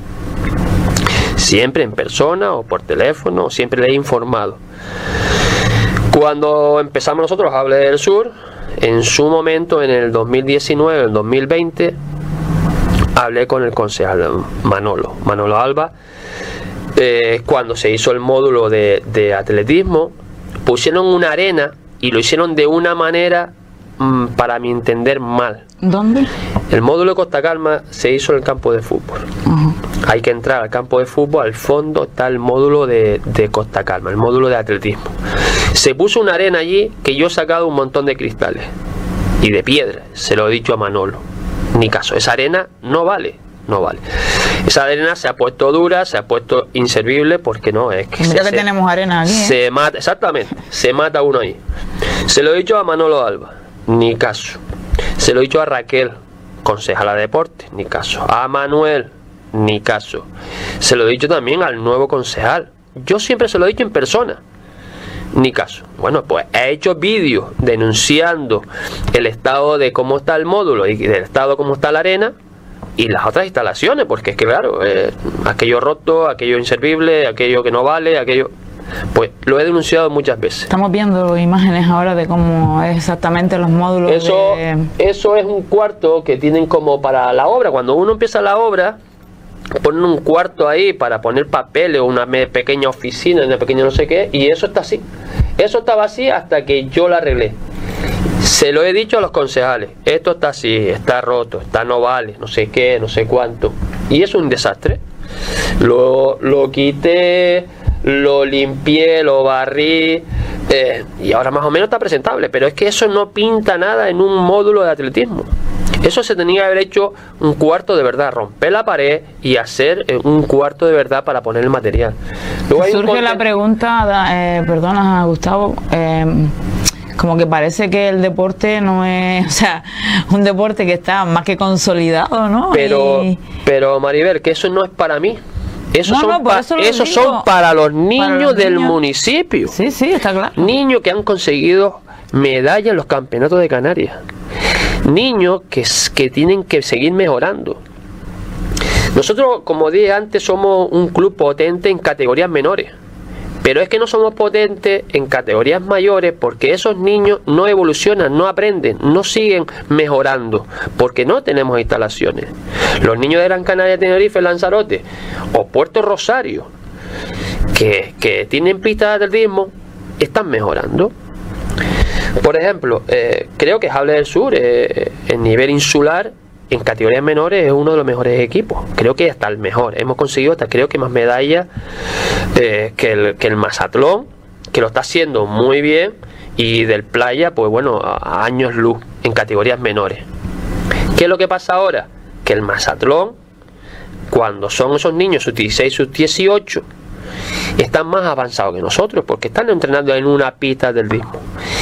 Siempre en persona o por teléfono, siempre le he informado. Cuando empezamos nosotros a hablar del sur, en su momento, en el dos mil diecinueve, el dos mil veinte, hablé con el concejal Manolo, Manolo Alba. Eh, cuando se hizo el módulo de, de atletismo, pusieron una arena y lo hicieron de una manera, mmm, para mi entender, mal. ¿Dónde? El módulo de Costa Calma se hizo en el campo de fútbol. Uh-huh. Hay que entrar al campo de fútbol, al fondo está el módulo de, de Costa Calma, el módulo de atletismo. Se puso una arena allí que yo he sacado un montón de cristales y de piedra, se lo he dicho a Manolo. Ni caso, esa arena no vale, no vale. Esa arena se ha puesto dura, se ha puesto inservible, porque no, es que... Mira se, que tenemos arena aquí, ¿eh? Se mata, exactamente, se mata uno ahí. Se lo he dicho a Manolo Alba, ni caso. Se lo he dicho a Raquel, concejala de deporte, ni caso. A Manuel, ni caso. Se lo he dicho también al nuevo concejal. Yo siempre se lo he dicho en persona, ni caso. Bueno, pues he hecho vídeos denunciando el estado de cómo está el módulo y del estado de cómo está la arena y las otras instalaciones, porque es que claro, eh, aquello roto, aquello inservible, aquello que no vale, aquello... Pues lo he denunciado muchas veces. Estamos viendo imágenes ahora de cómo es exactamente los módulos. Eso, de... eso es un cuarto que tienen como para la obra. Cuando uno empieza la obra, ponen un cuarto ahí para poner papeles o una pequeña oficina, una pequeña no sé qué, y eso está así. Eso estaba así hasta que yo la arreglé. Se lo he dicho a los concejales, esto está así, está roto, está no vale, no sé qué, no sé cuánto. Y es un desastre. Lo, lo quité, lo limpié, lo barrí, eh, y ahora más o menos está presentable. Pero es que eso no pinta nada en un módulo de atletismo. Eso se tenía que haber hecho un cuarto de verdad, romper la pared y hacer un cuarto de verdad para poner el material. Luego hay surge la pregunta, eh, perdona Gustavo, eh, como que parece que el deporte no es, o sea, un deporte que está más que consolidado, ¿no? Pero, y... pero Maribel, que eso no es para mí. Esos, no, son, no, pa eso esos son para los niños para los del niños. municipio. Sí, sí, está claro. Niños que han conseguido medallas en los campeonatos de Canarias. Niños que, que tienen que seguir mejorando. Nosotros, como dije antes, somos un club potente en categorías menores. Pero es que no somos potentes en categorías mayores porque esos niños no evolucionan, no aprenden, no siguen mejorando, porque no tenemos instalaciones. Los niños de Gran Canaria, Tenerife, Lanzarote o Puerto Rosario, que, que tienen pistas de atletismo, están mejorando. Por ejemplo, eh, creo que Jable del Sur, eh, en nivel insular, en categorías menores es uno de los mejores equipos. Creo que hasta el mejor. Hemos conseguido hasta creo que más medallas eh, que, el, que el Mazatlón, que lo está haciendo muy bien, y del Playa, pues bueno, a, a años luz en categorías menores. ¿Qué es lo que pasa ahora? Que el Mazatlón, cuando son esos niños sub dieciséis, sub dieciocho, están más avanzados que nosotros, porque están entrenando en una pista del ritmo.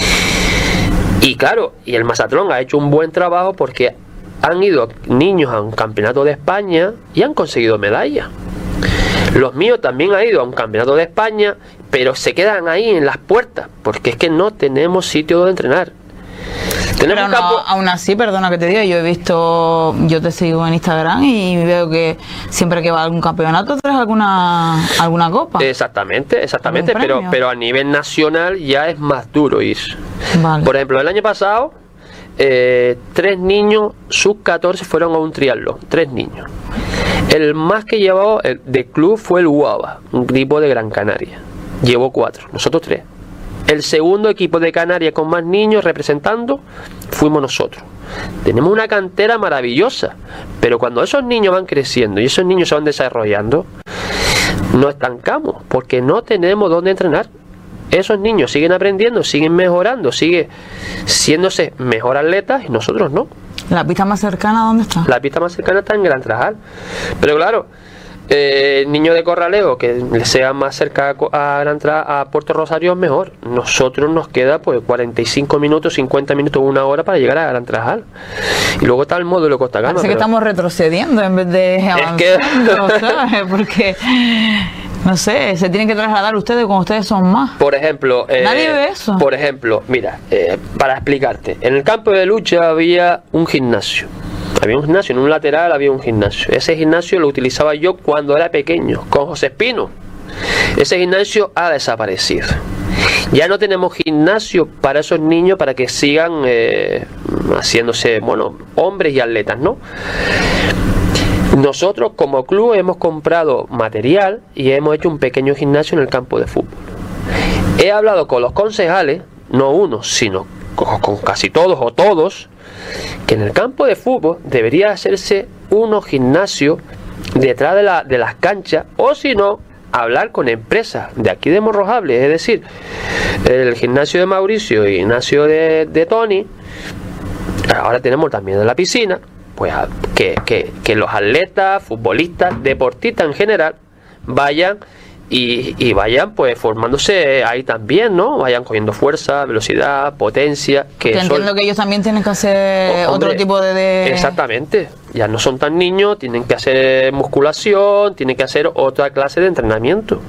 Y claro, y el Mazatlón ha hecho un buen trabajo porque han ido niños a un campeonato de España y han conseguido medallas. Los míos también han ido a un campeonato de España, pero se quedan ahí en las puertas, porque es que no tenemos sitio donde entrenar. Pero no, campo... aún así, perdona que te diga, yo he visto, yo te sigo en Instagram y veo que siempre que va a algún campeonato traes alguna alguna copa. Exactamente, exactamente, pero, pero a nivel nacional ya es más duro ir. Vale. Por ejemplo, el año pasado, eh, tres niños sub catorce fueron a un triatlón, tres niños. El más que llevó el, de club fue el U A B A, un equipo de Gran Canaria. Llevó cuatro, nosotros tres. El segundo equipo de Canarias con más niños representando fuimos nosotros. Tenemos una cantera maravillosa, pero cuando esos niños van creciendo y esos niños se van desarrollando, nos estancamos porque no tenemos dónde entrenar. Esos niños siguen aprendiendo, siguen mejorando, siguen siéndose mejor atletas y nosotros no. ¿La pista más cercana dónde está? La pista más cercana está en Gran Trajal. Pero claro, Eh, niño de Corralejo, que le sea más cerca a, a, a, a Puerto Rosario, es mejor. Nosotros nos queda pues cuarenta y cinco minutos, cincuenta minutos, una hora para llegar a Gran Trajal. Y luego está el módulo Costa Gama. Parece que estamos retrocediendo en vez de avanzando, es que... ¿sabes? Porque, no sé, se tienen que trasladar ustedes cuando ustedes son más. Por ejemplo, eh, nadie ve eso. Por ejemplo, mira, eh, para explicarte, en el campo de lucha había un gimnasio. Había un gimnasio, en un lateral había un gimnasio. Ese gimnasio lo utilizaba yo cuando era pequeño, con José Espino. Ese gimnasio ha desaparecido. Ya no tenemos gimnasio para esos niños para que sigan eh, haciéndose, bueno, hombres y atletas, ¿no? Nosotros como club hemos comprado material y hemos hecho un pequeño gimnasio en el campo de fútbol. He hablado con los concejales, no uno, sino con, con casi todos o todos, que en el campo de fútbol debería hacerse unos gimnasios detrás de, la, de las canchas, o si no, hablar con empresas de aquí de Morrojable, es decir, el gimnasio de Mauricio y el gimnasio de, de Tony, ahora tenemos también de la piscina, pues que, que, que los atletas, futbolistas, deportistas en general vayan y, y vayan pues formándose ahí también, ¿no? Vayan cogiendo fuerza, velocidad, potencia. Que Te entiendo son... que ellos también tienen que hacer oh, hombre, otro tipo de, de... Exactamente, ya no son tan niños, tienen que hacer musculación, tienen que hacer otra clase de entrenamiento.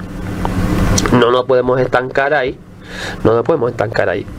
No nos podemos estancar ahí, no nos podemos estancar ahí.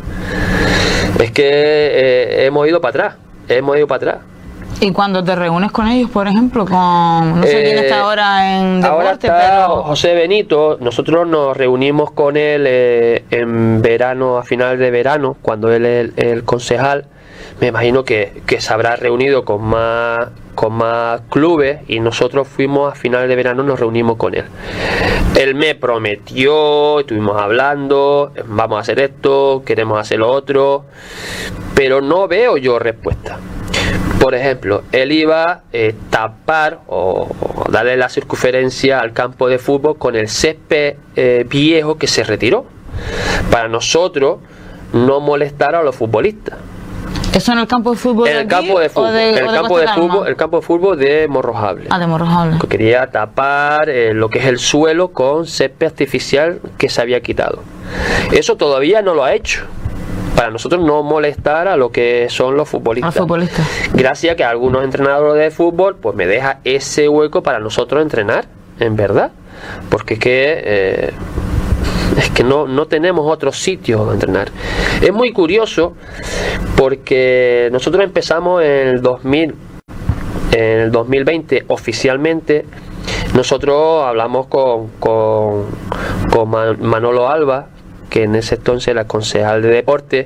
Es que eh, hemos ido para atrás, hemos ido para atrás. Y cuando te reúnes con ellos, por ejemplo, con... No sé eh, quién está ahora en deporte, ahora está pero... José Benito. Nosotros nos reunimos con él eh, en verano, a final de verano, cuando él es el, el concejal. Me imagino que, que se habrá reunido con más, con más clubes y nosotros fuimos a final de verano, nos reunimos con él. Él me prometió, estuvimos hablando, vamos a hacer esto, queremos hacer lo otro, pero no veo yo respuesta. Por ejemplo, él iba a eh, tapar o, o darle la circunferencia al campo de fútbol con el césped eh, viejo que se retiró, para nosotros no molestar a los futbolistas. ¿Eso en el campo de fútbol? En el campo de fútbol, de, el, campo de fútbol el campo de fútbol de Morrojable. Ah, de Morrojable. Que quería tapar eh, lo que es el suelo con césped artificial que se había quitado. Eso todavía no lo ha hecho, para nosotros no molestar a lo que son los futbolistas. Los futbolistas. Gracias a que algunos entrenadores de fútbol pues me deja ese hueco para nosotros entrenar, en verdad, porque es que eh, es que no, no tenemos otro sitio donde entrenar. Es muy curioso porque nosotros empezamos en el dos mil, en el dos mil veinte oficialmente. Nosotros hablamos con, con, con Manolo Alba, que en ese entonces era concejal de deporte.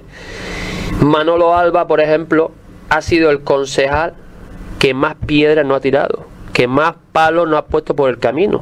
Manolo Alba, por ejemplo, ha sido el concejal que más piedras no ha tirado, que más palos no ha puesto por el camino.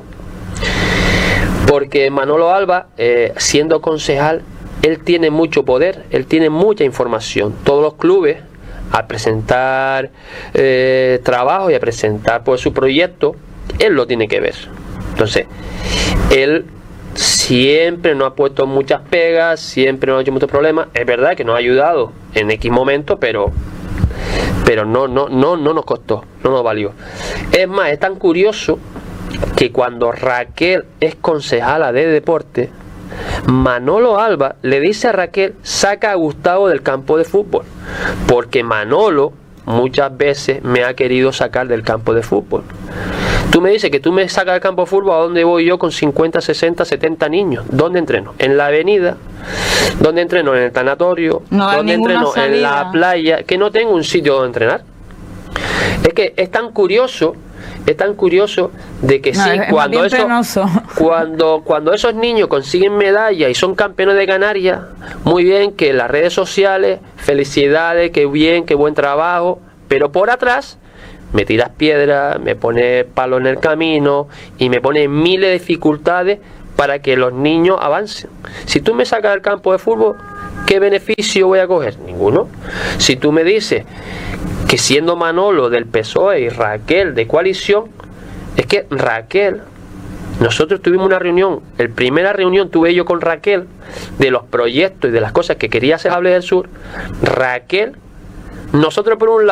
Porque Manolo Alba, eh, siendo concejal, él tiene mucho poder, él tiene mucha información. Todos los clubes, al presentar eh, trabajo y a presentar pues, su proyecto, él lo tiene que ver. Entonces, él siempre nos ha puesto muchas pegas, siempre nos ha hecho muchos problemas. Es verdad que nos ha ayudado en X momento, pero pero no, no, no, no nos costó, no nos valió. Es más, es tan curioso que cuando Raquel es concejala de deporte, Manolo Alba le dice a Raquel: saca a Gustavo del campo de fútbol, porque Manolo muchas veces me ha querido sacar del campo de fútbol. Tú me dices que tú me sacas del campo de fútbol, ¿a dónde voy yo con cincuenta, sesenta, setenta niños? ¿Dónde entreno? ¿En la avenida? ¿Dónde entreno? ¿En el tanatorio? No hay ¿Dónde entreno? salida. En la playa. Que no tengo un sitio donde entrenar. Es que es tan curioso, es tan curioso de que no, sí, es cuando, eso, cuando, cuando esos niños consiguen medallas y son campeones de Canarias, muy bien, que las redes sociales, felicidades, que bien, que buen trabajo, pero por atrás me tiras piedras, me pone palo en el camino y me pone miles de dificultades para que los niños avancen. Si tú me sacas del campo de fútbol, ¿qué beneficio voy a coger? Ninguno. Si tú me dices que siendo Manolo del P S O E y Raquel de coalición, es que Raquel, nosotros tuvimos una reunión, la primera reunión tuve yo con Raquel de los proyectos y de las cosas que quería hacer Hable del Sur. Raquel, nosotros por un lado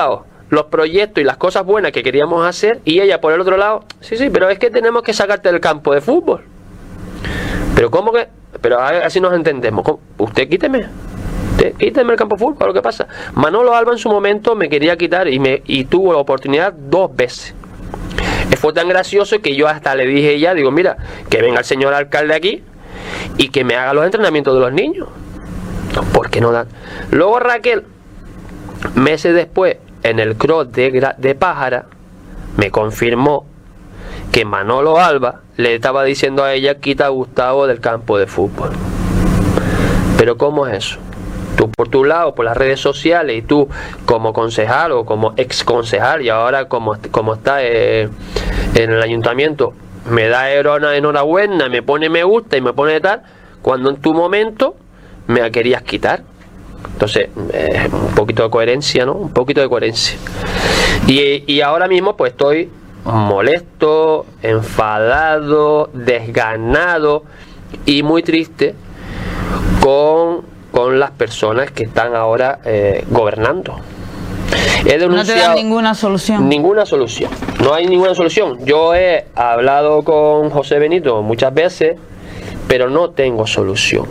los proyectos y las cosas buenas que queríamos hacer, y ella por el otro lado, sí, sí, pero es que tenemos que sacarte del campo de fútbol. Pero ¿cómo que? Pero así nos entendemos. ¿Cómo? Usted quíteme. Usted quíteme el campo de fútbol, ¿lo que pasa? Manolo Alba en su momento me quería quitar y, me, y tuvo la oportunidad dos veces. Fue tan gracioso que yo hasta le dije a ella, digo, mira, que venga el señor alcalde aquí y que me haga los entrenamientos de los niños. ¿Por qué no dan? Luego Raquel, meses después, en el cross de, de Pájara, me confirmó que Manolo Alba le estaba diciendo a ella, quita a Gustavo del campo de fútbol. Pero ¿cómo es eso? Tú por tu lado, por las redes sociales, y tú como concejal o como ex concejal, y ahora como, como está eh, en el ayuntamiento, me da una enhorabuena, me pone me gusta y me pone tal, cuando en tu momento me la querías quitar. Entonces, eh, un poquito de coherencia, ¿no? Un poquito de coherencia. Y, y ahora mismo pues estoy molesto, enfadado, desganado y muy triste con, con las personas que están ahora eh, gobernando. He denunciado, no te dan ninguna solución. Ninguna solución. No hay ninguna solución. Yo he hablado con José Benito muchas veces, pero no tengo solución.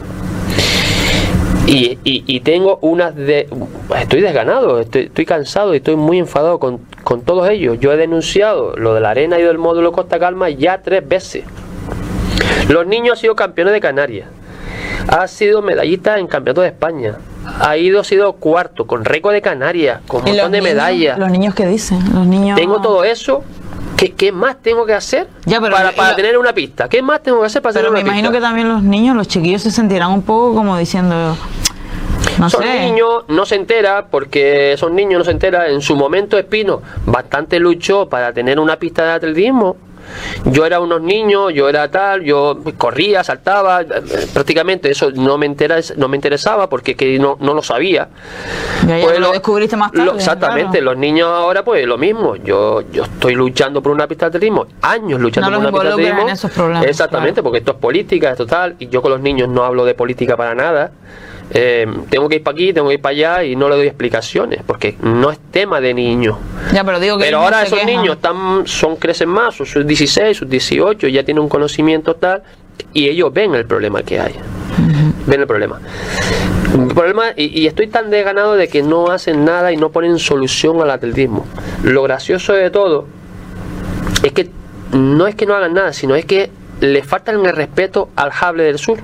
Y, y, y tengo unas de... Estoy desganado, estoy, estoy cansado y estoy muy enfadado con, con todos ellos. Yo he denunciado lo de la arena y del módulo Costa Calma ya tres veces. Los niños han sido campeones de Canarias. Ha sido medallista en campeonato de España. Ha ido, ha sido cuarto, con récord de Canarias, con un montón de medallas. ¿Los niños qué dicen? Los niños... Tengo todo eso. ¿Qué, qué más tengo que hacer ya, pero, para, para ya, tener una pista? ¿Qué más tengo que hacer para tener una pista? Pero me imagino que también los niños, los chiquillos se sentirán un poco como diciendo... No son sé. niños, no se entera, porque son niños, no se entera. En su momento Espino bastante luchó para tener una pista de atletismo. Yo era unos niños, yo era tal, yo corría, saltaba, prácticamente eso no me interesa, no me interesaba porque que no, no lo sabía. Ya, ya pues lo, lo descubriste más tarde. Lo, exactamente, claro. Los niños ahora pues lo mismo. Yo yo estoy luchando por una pista de atletismo, años luchando no por una pista de atletismo. En esos problemas, exactamente, claro. Porque esto es política, es total, y yo con los niños no hablo de política para nada. Eh, tengo que ir para aquí, tengo que ir para allá y no le doy explicaciones porque no es tema de niños. Ya, pero digo que pero ahora esos niños están, son, crecen más, son sus dieciséis, sus dieciocho, ya tienen un conocimiento tal y ellos ven el problema que hay. Uh-huh. Ven el problema. El problema y, y estoy tan desganado de que no hacen nada y no ponen solución al atletismo. Lo gracioso de todo es que no es que no hagan nada, sino es que le faltan el respeto al Jable del Sur.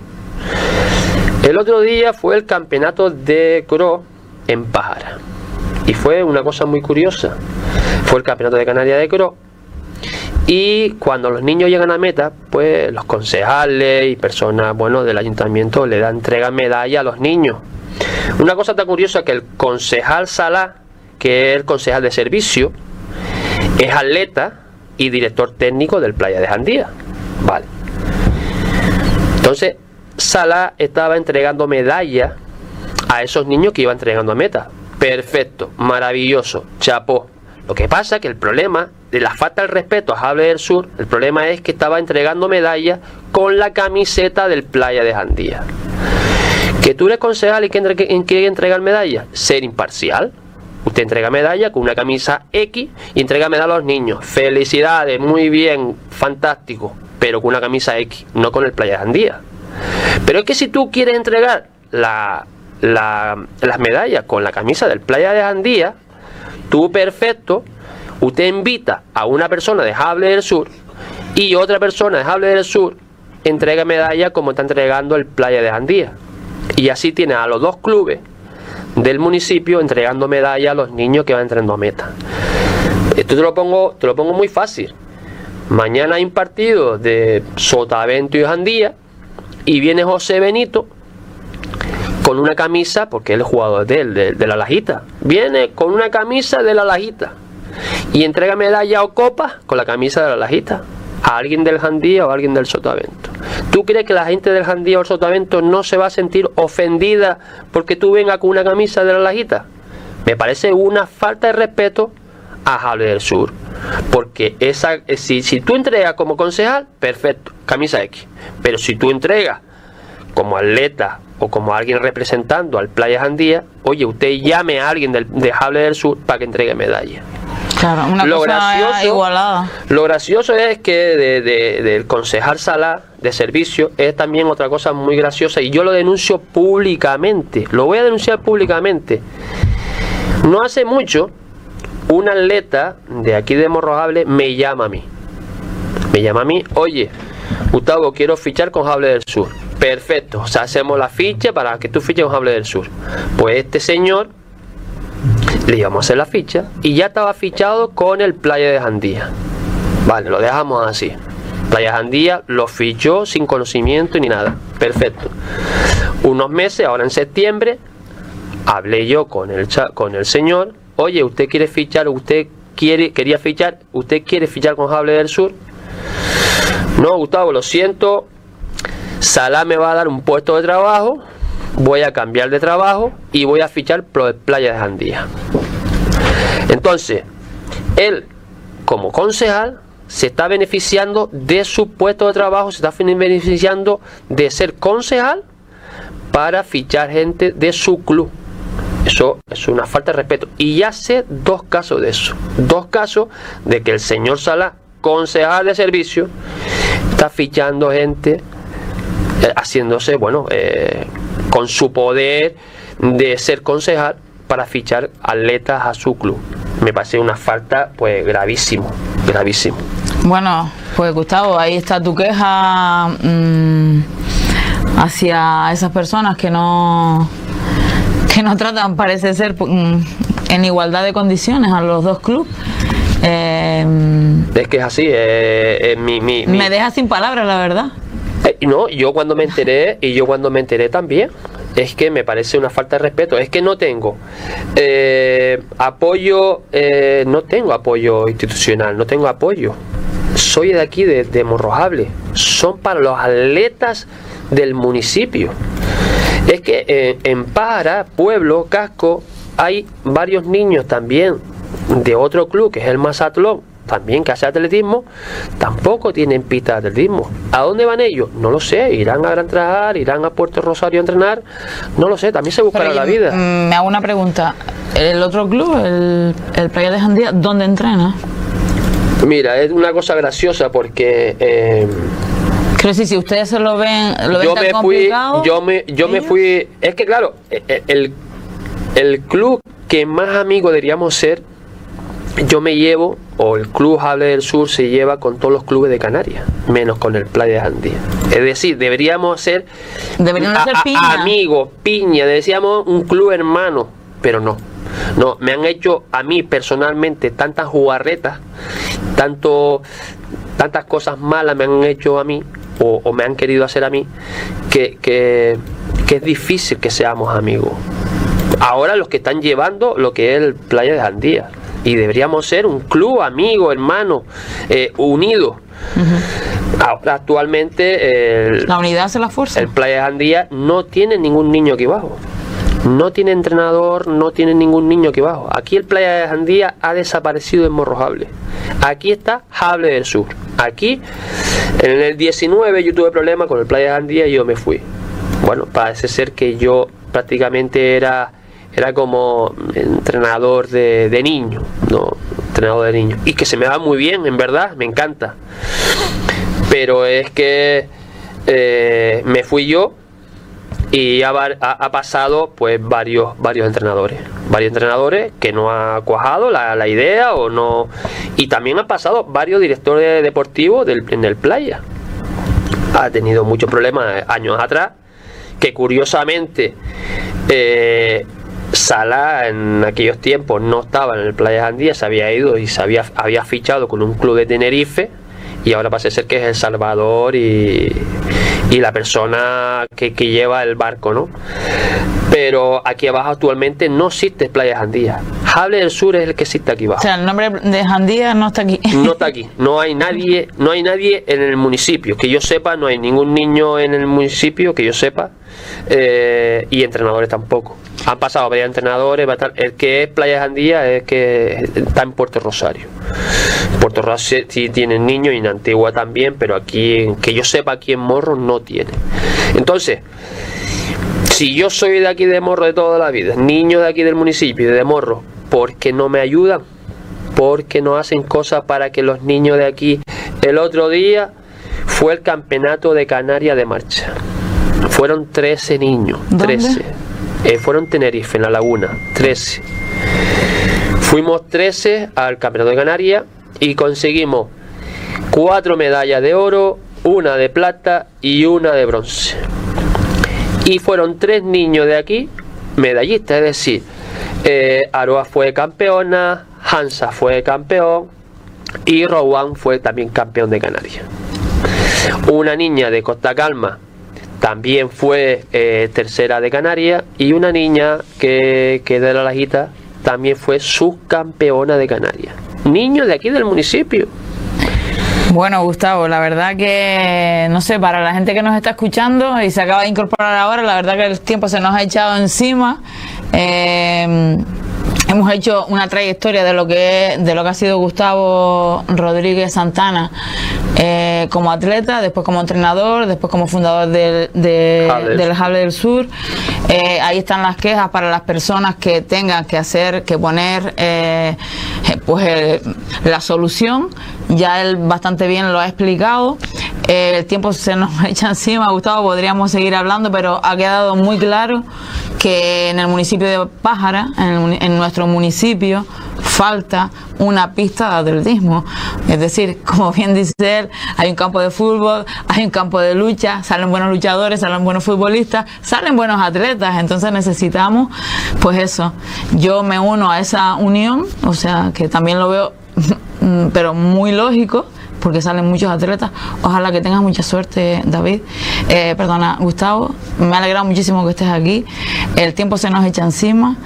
El otro día fue el campeonato de cross en Pájara y fue una cosa muy curiosa. Fue el campeonato de Canarias de cross y cuando los niños llegan a meta, pues los concejales y personas, bueno, del ayuntamiento le dan entrega medalla a los niños. Una cosa tan curiosa que el concejal Salá, que es el concejal de servicio, es atleta y director técnico del Playa de Jandía. Vale. Entonces Salá estaba entregando medallas a esos niños que iba entregando a meta. Perfecto, maravilloso, chapó. Lo que pasa es que el problema de la falta de respeto a Jable del Sur, el problema es que estaba entregando medallas con la camiseta del Playa de Jandía. Que tú eres concejal y que quiere entregar medallas, ser imparcial. Usted entrega medalla con una camisa X y entrega medalla a los niños. Felicidades, muy bien, fantástico, pero con una camisa X, no con el Playa de Jandía. Pero es que si tú quieres entregar la, la, las medallas con la camisa del Playa de Jandía, tú perfecto, usted invita a una persona de Jable del Sur y otra persona de Jable del Sur entrega medalla como está entregando el Playa de Jandía. Y así tiene a los dos clubes del municipio entregando medalla a los niños que van entrando a meta. Esto te lo pongo, te lo pongo muy fácil. Mañana hay un partido de Sotavento y Jandía y viene José Benito con una camisa, porque él es jugador de él, de, de la Lajita. Viene con una camisa de la Lajita y entrega medalla o copa con la camisa de la Lajita a alguien del Jandía o a alguien del Sotavento. ¿Tú crees que la gente del Jandía o el Sotavento no se va a sentir ofendida porque tú vengas con una camisa de la Lajita? Me parece una falta de respeto a Jable del Sur. Porque esa, si, si tú entregas como concejal, perfecto, camisa X. Pero si tú entregas como atleta o como alguien representando al Playa Jandía, oye, usted llame a alguien del, de Jable del Sur para que entregue medalla. Claro, una lo cosa gracioso, igualada. Lo gracioso es que de, de, del concejal Salá de servicio es también otra cosa muy graciosa, y yo lo denuncio públicamente, lo voy a denunciar públicamente. No hace mucho, un atleta de aquí de Morrojable me llama a mí. Me llama a mí, oye, Gustavo, quiero fichar con Jable del Sur. Perfecto, o sea, hacemos la ficha para que tú fiches con Jable del Sur. Pues este señor le íbamos a hacer la ficha y ya estaba fichado con el Playa de Jandía. Vale, lo dejamos así. Playa Jandía lo fichó sin conocimiento ni nada. Perfecto. Unos meses, ahora en septiembre, hablé yo con el, con el señor. Oye, usted quiere fichar, usted quiere, quería fichar, usted quiere fichar con Jable del Sur. No, Gustavo, lo siento. Salá me va a dar un puesto de trabajo. Voy a cambiar de trabajo y voy a fichar por Playa de Jandía. Entonces, él, como concejal, se está beneficiando de su puesto de trabajo, se está beneficiando de ser concejal para fichar gente de su club. Eso es una falta de respeto. Y ya sé dos casos de eso. Dos casos de que el señor Salá, concejal de servicio, está fichando gente, eh, haciéndose, bueno, eh, con su poder de ser concejal para fichar atletas a su club. Me parece una falta, pues, gravísimo, gravísimo. Bueno, pues Gustavo, ahí está tu queja mmm, hacia esas personas que no que no tratan, parece ser, mmm, en igualdad de condiciones a los dos clubes. Eh, es que es así. Eh, eh, mi, mi, mi... Me deja sin palabras, la verdad. Eh, no, yo cuando me enteré, y yo cuando me enteré también, es que me parece una falta de respeto. Es que no tengo eh, apoyo, eh, no tengo apoyo institucional, no tengo apoyo. Soy de aquí, de, de Morrojable. Son para los atletas del municipio. Es que eh, en Pájara, Pueblo, Casco, hay varios niños también de otro club, que es el Mazatlón, también que hace atletismo, tampoco tienen pista de atletismo. ¿A dónde van ellos? No lo sé. Irán a Gran Trajal, irán a Puerto Rosario a entrenar, no lo sé, también se buscará la vida. Me hago una pregunta, ¿el otro club, el, el Playa de Jandía, dónde entrena? Mira, es una cosa graciosa porque eh, creo que si ustedes se lo ven, lo ven yo tan me fui, yo me, yo me fui, es que claro, el, el club que más amigo deberíamos ser, yo me llevo, o el club Jable del Sur se lleva con todos los clubes de Canarias, menos con el Playa de Jandía. Es decir, deberíamos ser, deberíamos a, ser a, piña. amigos, piña, decíamos un club hermano, pero no. No, me han hecho a mí personalmente tantas jugarretas, tanto, tantas cosas malas me han hecho a mí, o, o me han querido hacer a mí, que, que, que es difícil que seamos amigos. Ahora los que están llevando lo que es el Playa de Jandía, y deberíamos ser un club amigo, hermano, eh, unido. Uh-huh. Ahora actualmente el, la unidad hace la fuerza. El Playa de Jandía no tiene ningún niño aquí abajo. No tiene entrenador, no tiene ningún niño aquí abajo. Aquí el Playa de Jandía ha desaparecido en Morrojable. Aquí está Jable del Sur. Aquí, en el diecinueve, yo tuve problemas con el Playa de Jandía y yo me fui. Bueno, parece ser que yo prácticamente era, era como entrenador de, de niños, ¿no? Entrenador de niños. Y que se me va muy bien, en verdad, me encanta. Pero es que eh, me fui yo. Y ha, ha, ha pasado pues varios varios entrenadores varios entrenadores que no ha cuajado la, la idea o no, y también han pasado varios directores deportivos del, en el Playa. Ha tenido muchos problemas años atrás, que curiosamente eh, Salá en aquellos tiempos no estaba en el Playa Jandía, se había ido y se había, había fichado con un club de Tenerife, y ahora parece ser que es El Salvador y, y la persona que, que lleva el barco, ¿no? Pero aquí abajo actualmente no existe Playa Jandía. Jable del Sur es el que existe aquí abajo. O sea, el nombre de Jandía no está aquí. No está aquí. No hay nadie, no hay nadie en el municipio. Que yo sepa, no hay ningún niño en el municipio, que yo sepa. Eh, y entrenadores tampoco. Han pasado varios entrenadores. El que es Playa Jandía es que está en Puerto Rosario. Puerto Rosario sí tienen niños, y en Antigua también, pero aquí, que yo sepa, aquí en Morro no tiene. Entonces, Si yo soy de aquí de Morro de toda la vida, niño de aquí del municipio de Morro, ¿por qué no me ayudan? ¿Por qué no hacen cosas para que los niños de aquí? El otro día fue el campeonato de Canarias de marcha. Fueron trece niños, ¿Dónde? trece. Eh, fueron en Tenerife, en La Laguna, trece. Fuimos trece al campeonato de Canarias y conseguimos cuatro medallas de oro, una de plata y una de bronce. Y fueron tres niños de aquí medallistas, es decir, eh, Aroa fue campeona, Hansa fue campeón y Rowan fue también campeón de Canarias. Una niña de Costa Calma también fue eh, tercera de Canarias, y una niña que, que de la Lajita también fue subcampeona de Canarias. Niños de aquí del municipio. Bueno, Gustavo, la verdad que, no sé, para la gente que nos está escuchando y se acaba de incorporar ahora, la verdad que el tiempo se nos ha echado encima. Eh, hemos hecho una trayectoria de lo que de lo que ha sido Gustavo Rodríguez Santana eh, como atleta, después como entrenador, después como fundador del, de, del Hable del Sur. Eh, ahí están las quejas para las personas que tengan que hacer, que poner eh, pues eh, la solución. Ya él bastante bien lo ha explicado. Eh, el tiempo se nos echa encima, Gustavo, podríamos seguir hablando, pero ha quedado muy claro que en el municipio de Pájara, en, el, en nuestro municipio, falta una pista de atletismo. Es decir, como bien dice él, hay un campo de fútbol, hay un campo de lucha, salen buenos luchadores, salen buenos futbolistas, salen buenos atletas. Entonces necesitamos, pues eso, yo me uno a esa unión, o sea, que también lo veo pero muy lógico, porque salen muchos atletas. Ojalá que tengas mucha suerte, David. Eh, perdona, Gustavo, me ha alegrado muchísimo que estés aquí. El tiempo se nos echa encima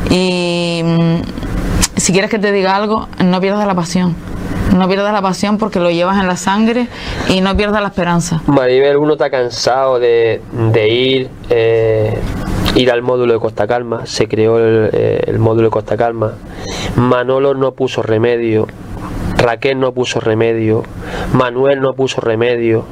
y mmm, si quieres que te diga algo, no pierdas la pasión. No pierdas la pasión porque lo llevas en la sangre, y no pierdas la esperanza. Maribel, uno está cansado de, de ir eh, ir al módulo de Costa Calma. Se creó el, eh, el módulo de Costa Calma. Manolo no puso remedio, Raquel no puso remedio, Manuel no puso remedio,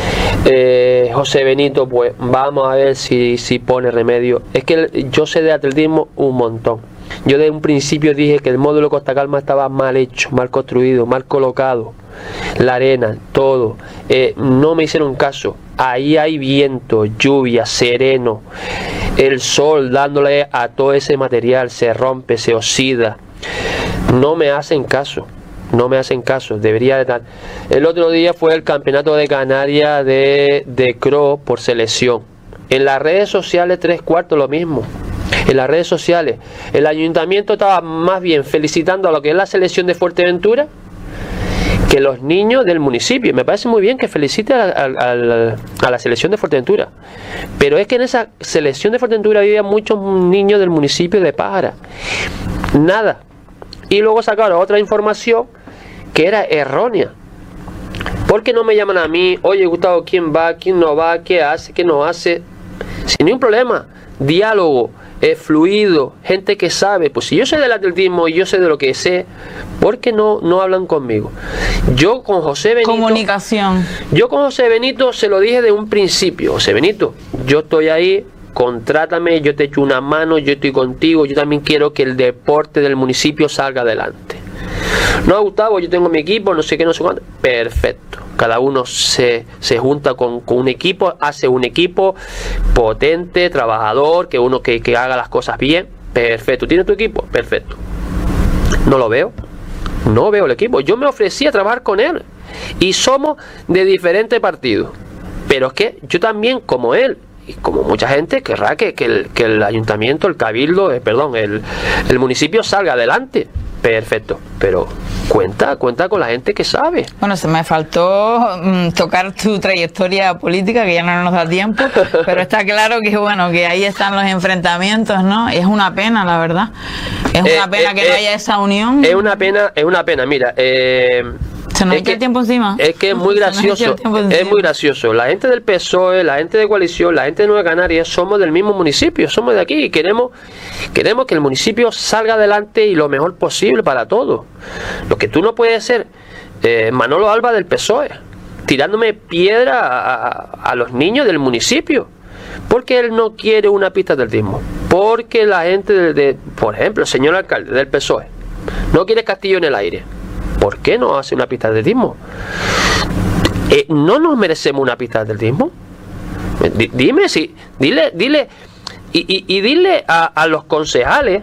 eh, José Benito, pues vamos a ver si, si pone remedio. Es que yo sé de atletismo un montón. Yo de un principio dije que el módulo Costa Calma estaba mal hecho, mal construido, mal colocado. La arena, todo. Eh, no me hicieron caso. Ahí hay viento, lluvia, sereno, el sol dándole a todo ese material, se rompe, se oxida. No me hacen caso. No me hacen caso, debería de dar. El otro día fue el campeonato de Canarias de, de cross por selección. En las redes sociales tres cuartos lo mismo. En las redes sociales el ayuntamiento estaba más bien felicitando a lo que es la selección de Fuerteventura que los niños del municipio. Me parece muy bien que felicite a, a, a, a la selección de Fuerteventura, pero es que en esa selección de Fuerteventura vivían muchos niños del municipio de Pájara. Nada. Y luego sacaron otra información que era errónea. ¿Por qué no me llaman a mí? Oye, Gustavo, ¿quién va? ¿Quién no va? ¿Qué hace? ¿Qué no hace? Sin ningún problema. Diálogo, eh, fluido, gente que sabe. Pues si yo sé del atletismo y yo sé de lo que sé, ¿por qué no, no hablan conmigo? Yo con José Benito... Comunicación. Yo con José Benito se lo dije de un principio. José Benito, yo estoy ahí, contrátame, yo te echo una mano, yo estoy contigo, yo también quiero que el deporte del municipio salga adelante. No, Gustavo, yo tengo mi equipo, no sé qué, no sé cuánto. Perfecto. Cada uno se, se junta con, con un equipo, hace un equipo potente, trabajador, que uno que, que haga las cosas bien. Perfecto. ¿Tienes tu equipo? Perfecto. No lo veo. No veo el equipo. Yo me ofrecí a trabajar con él. Y somos de diferentes partidos. Pero es que yo también, como él, y como mucha gente, querrá que, que, el, que el ayuntamiento, el cabildo, eh, perdón, el, el municipio salga adelante. Perfecto, pero cuenta, cuenta con la gente que sabe. Bueno, se me faltó mmm, tocar tu trayectoria política, que ya no nos da tiempo, pero está claro que bueno, que ahí están los enfrentamientos, ¿no? Y es una pena, la verdad. Es una eh, pena eh, que eh, no haya esa unión. Es una pena, es una pena, mira, eh, se nos es echa que, el tiempo encima. Es que es muy gracioso, es muy gracioso. La gente del P S O E, la gente de coalición, la gente de Nueva Canarias, somos del mismo municipio, somos de aquí y queremos, queremos que el municipio salga adelante y lo mejor posible para todos. Lo que tú no puedes ser, eh, Manolo Alba del P S O E, tirándome piedra a, a, a los niños del municipio. Porque él no quiere una pista de atletismo. Porque la gente, de, de, por ejemplo, el señor alcalde del P S O E, no quiere castillo en el aire. ¿Por qué no hace una pista de atletismo? Eh, ¿No nos merecemos una pista de atletismo? D dime si, dile, dile, y, y, y dile a, a los concejales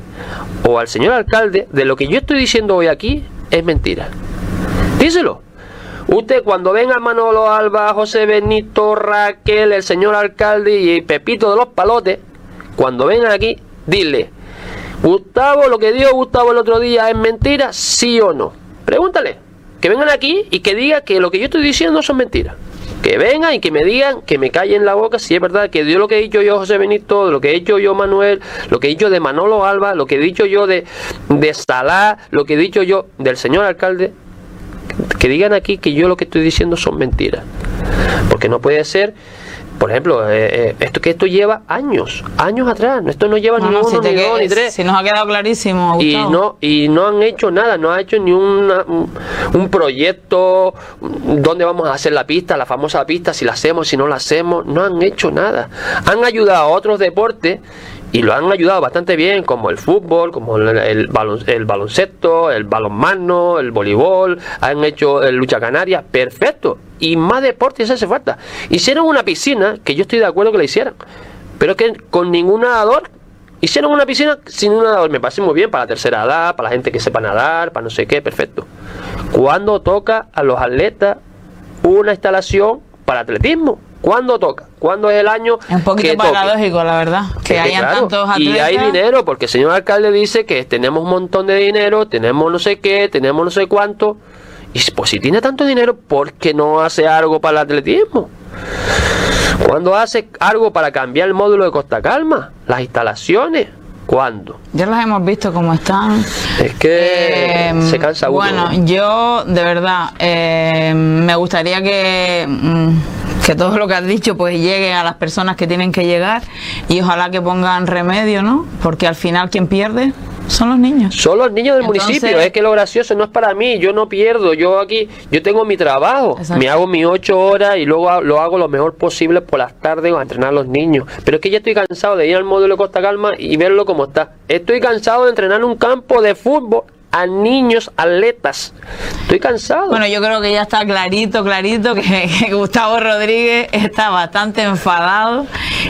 o al señor alcalde de lo que yo estoy diciendo hoy aquí es mentira. Díselo. Usted cuando venga Manolo Alba, José Benito, Raquel, el señor alcalde y Pepito de los Palotes, cuando vengan aquí, dile, Gustavo, lo que dijo Gustavo el otro día es mentira, sí o no. Pregúntale, que vengan aquí y que diga que lo que yo estoy diciendo son mentiras. Que vengan y que me digan, que me callen la boca si es verdad que dio lo que he dicho yo José Benito, lo que he dicho yo Manuel, lo que he dicho de Manolo Alba, lo que he dicho yo de, de Salá, lo que he dicho yo del señor alcalde. Que digan aquí que yo lo que estoy diciendo son mentiras, porque no puede ser, por ejemplo, eh, esto que esto lleva años, años atrás, esto no lleva no, ni no, uno, si ni dos, ni tres. Si nos ha quedado clarísimo, Gustavo. Y no, y no han hecho nada, no ha hecho ni una, un, un proyecto, dónde vamos a hacer la pista, la famosa pista, si la hacemos, si no la hacemos, no han hecho nada. Han ayudado a otros deportes, y lo han ayudado bastante bien, como el fútbol, como el, el, balon, el baloncesto, el balonmano, el voleibol, han hecho el lucha canaria, perfecto. Y más deportes hace falta. Hicieron una piscina, que yo estoy de acuerdo que la hicieran, pero que con ningún nadador. Hicieron una piscina sin un nadador, me parece muy bien, para la tercera edad, para la gente que sepa nadar, para no sé qué, perfecto. ¿Cuándo toca a los atletas una instalación para atletismo? ¿Cuándo toca? ¿Cuándo es el año? Es un poquito paradójico, la verdad, que, que hayan claro, tantos atletas. Y hay dinero, porque el señor alcalde dice que tenemos un montón de dinero, tenemos no sé qué, tenemos no sé cuánto. Y pues si tiene tanto dinero, ¿por qué no hace algo para el atletismo? ¿Cuándo hace algo para cambiar el módulo de Costa Calma? Las instalaciones. ¿Cuándo? Ya las hemos visto como están. Es que eh, se cansa uno. Bueno, yo de verdad eh, me gustaría que, que todo lo que has dicho pues llegue a las personas que tienen que llegar y ojalá que pongan remedio, ¿no? Porque al final quien pierde son los niños. Son los niños del Entonces, municipio. Es que lo gracioso no es para mí. Yo no pierdo. Yo aquí, yo tengo mi trabajo. Exacto. Me hago mis ocho horas y luego lo hago lo mejor posible por las tardes a entrenar a los niños. Pero es que ya estoy cansado de ir al módulo de Costa Calma y verlo como está. Estoy cansado de entrenar un campo de fútbol a niños atletas. Estoy cansado. Bueno, yo creo que ya está clarito, clarito que, que Gustavo Rodríguez está bastante enfadado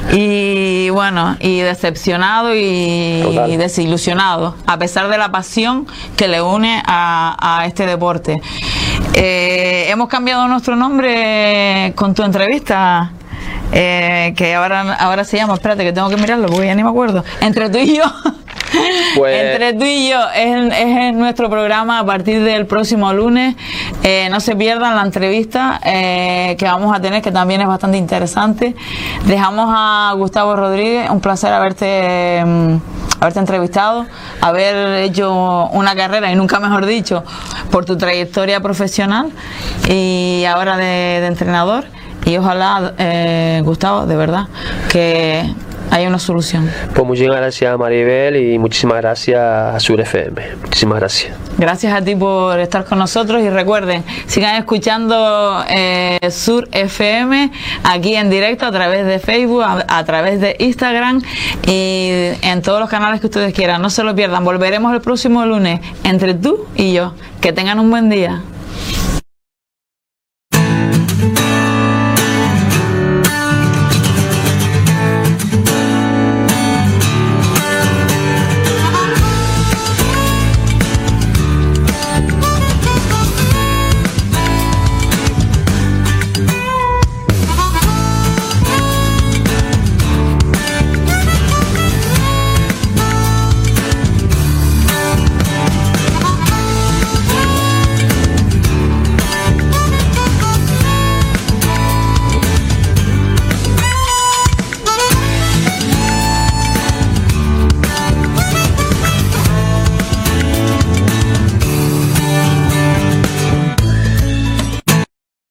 y bueno, y decepcionado y, y desilusionado, a pesar de la pasión que le une a, a este deporte. Eh, hemos cambiado nuestro nombre con tu entrevista. Eh, que ahora ahora se llama, espérate que tengo que mirarlo porque ya ni me acuerdo, Entre tú y yo. Pues, Entre tú y yo es, es nuestro programa a partir del próximo lunes. Eh, no se pierdan la entrevista eh, que vamos a tener, que también es bastante interesante. Dejamos a Gustavo Rodríguez, un placer haberte um, haberte entrevistado, haber hecho una carrera, y nunca mejor dicho, por tu trayectoria profesional y ahora de, de entrenador. Y ojalá, eh, Gustavo, de verdad, que haya una solución. Pues muchísimas gracias, Maribel, y muchísimas gracias a Sur F M. Muchísimas gracias. Gracias a ti por estar con nosotros y recuerden, sigan escuchando eh, Sur F M aquí en directo a través de Facebook, a, a través de Instagram y en todos los canales que ustedes quieran. No se lo pierdan. Volveremos el próximo lunes, Entre tú y yo. Que tengan un buen día.